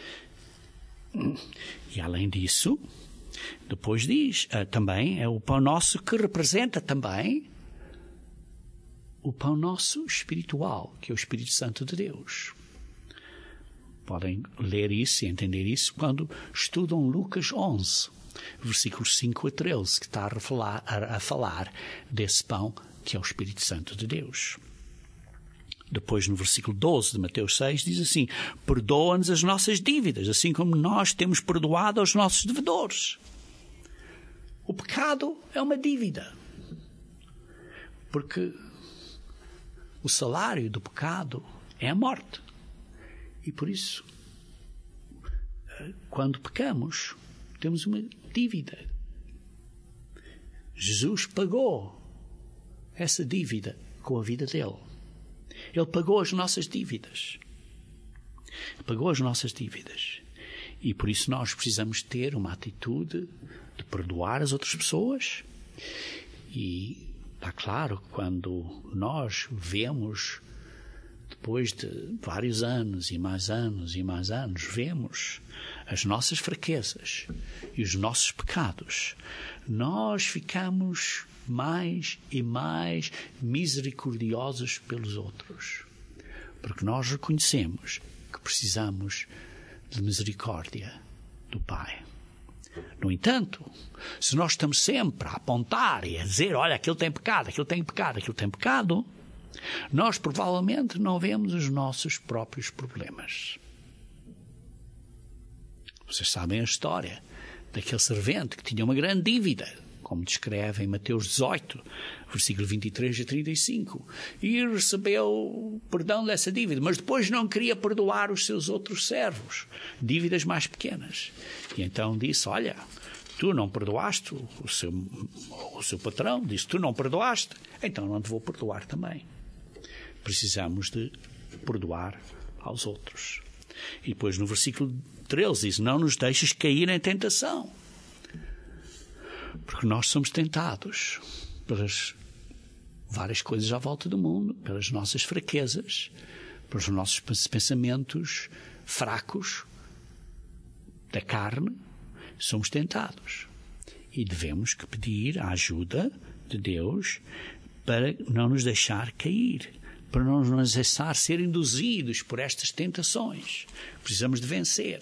E além disso, depois diz, uh, também é o pão nosso que representa também o pão nosso espiritual, que é o Espírito Santo de Deus. Podem ler isso e entender isso quando estudam Lucas onze, versículos cinco a treze, que está a falar, a falar desse pão que é o Espírito Santo de Deus. Depois, no versículo doze de Mateus seis, diz assim, perdoa-nos as nossas dívidas, assim como nós temos perdoado aos nossos devedores. O pecado é uma dívida. Porque o salário do pecado é a morte. E por isso, quando pecamos, temos uma dívida. Jesus pagou essa dívida com a vida dele. Ele pagou as nossas dívidas. Pagou as nossas dívidas. E por isso nós precisamos ter uma atitude de perdoar as outras pessoas. E está claro, quando nós vemos, depois de vários anos e mais anos e mais anos, vemos as nossas fraquezas e os nossos pecados, nós ficamos mais e mais misericordiosos pelos outros. Porque nós reconhecemos que precisamos de misericórdia do Pai. No entanto, se nós estamos sempre a apontar e a dizer, olha, aquele tem pecado, aquele tem pecado, aquele tem pecado, nós provavelmente não vemos os nossos próprios problemas. Vocês sabem a história daquele servente que tinha uma grande dívida, como descreve em Mateus dezoito, versículo vinte e três a trinta e cinco, e recebeu perdão dessa dívida, mas depois não queria perdoar os seus outros servos, dívidas mais pequenas. E então disse, olha, tu não perdoaste o seu, o seu patrão, disse, tu não perdoaste, então não te vou perdoar também. Precisamos de perdoar aos outros. E depois no versículo treze diz, não nos deixes cair em tentação. Porque nós somos tentados pelas várias coisas à volta do mundo, pelas nossas fraquezas, pelos nossos pensamentos fracos da carne, somos tentados. E devemos que pedir a ajuda de Deus para não nos deixar cair, para não nos deixar ser induzidos por estas tentações. Precisamos de vencer.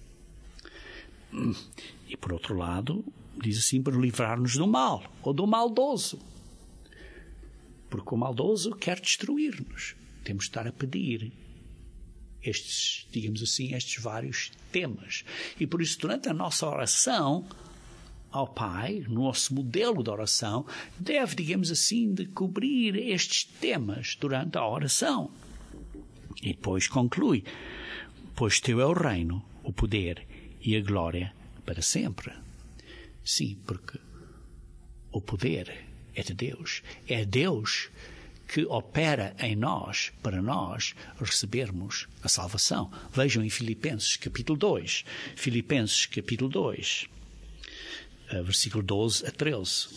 E por outro lado, diz assim, para livrar-nos do mal, ou do maldoso. Porque o maldoso quer destruir-nos. Temos de estar a pedir estes, digamos assim, estes vários temas. E por isso, durante a nossa oração ao Pai, no nosso modelo de oração, deve, digamos assim, de cobrir estes temas durante a oração. E depois conclui, pois teu é o reino, o poder e a glória para sempre. Sim, porque o poder é de Deus. É Deus que opera em nós, para nós recebermos a salvação. Vejam em Filipenses capítulo dois. Filipenses capítulo dois, versículo doze a treze.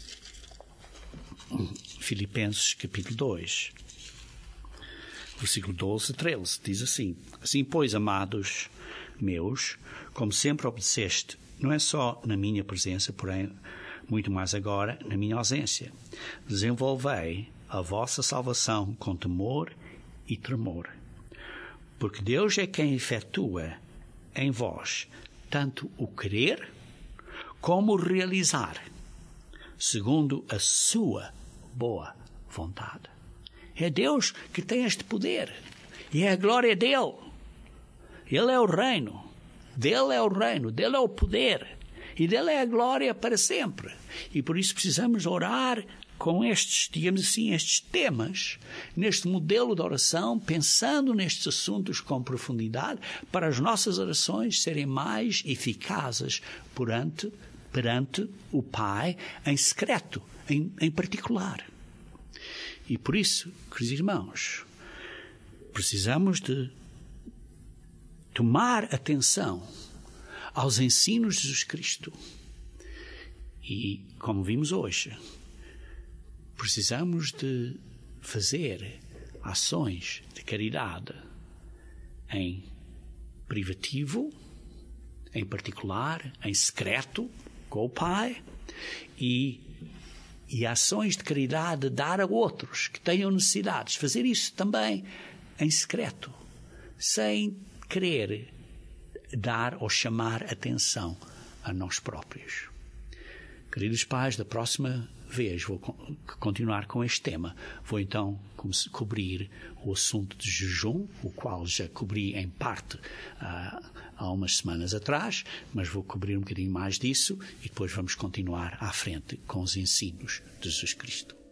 Filipenses capítulo dois, versículo doze a treze. Diz assim, assim, pois, amados meus, como sempre obedeceste, não é só na minha presença, porém, muito mais agora, na minha ausência. Desenvolvei a vossa salvação com temor e tremor. Porque Deus é quem efetua em vós tanto o querer como o realizar, segundo a sua boa vontade. É Deus que tem este poder. E é a glória dele. Ele é o reino. Dele é o reino, dele é o poder, e dele é a glória para sempre. E por isso precisamos orar com estes, digamos assim, estes temas, neste modelo de oração, pensando nestes assuntos com profundidade, para as nossas orações serem mais eficazes perante, perante o Pai em secreto, em, em particular. E por isso, queridos irmãos, precisamos de tomar atenção aos ensinos de Jesus Cristo. E, como vimos hoje, precisamos de fazer ações de caridade em privativo, em particular, em secreto, com o Pai, e, e ações de caridade dar a outros que tenham necessidades. Fazer isso também em secreto, sem querer dar ou chamar atenção a nós próprios. Queridos pais, da próxima vez vou continuar com este tema. Vou então cobrir o assunto de jejum, o qual já cobri em parte uh, há umas semanas atrás, mas vou cobrir um bocadinho mais disso e depois vamos continuar à frente com os ensinos de Jesus Cristo.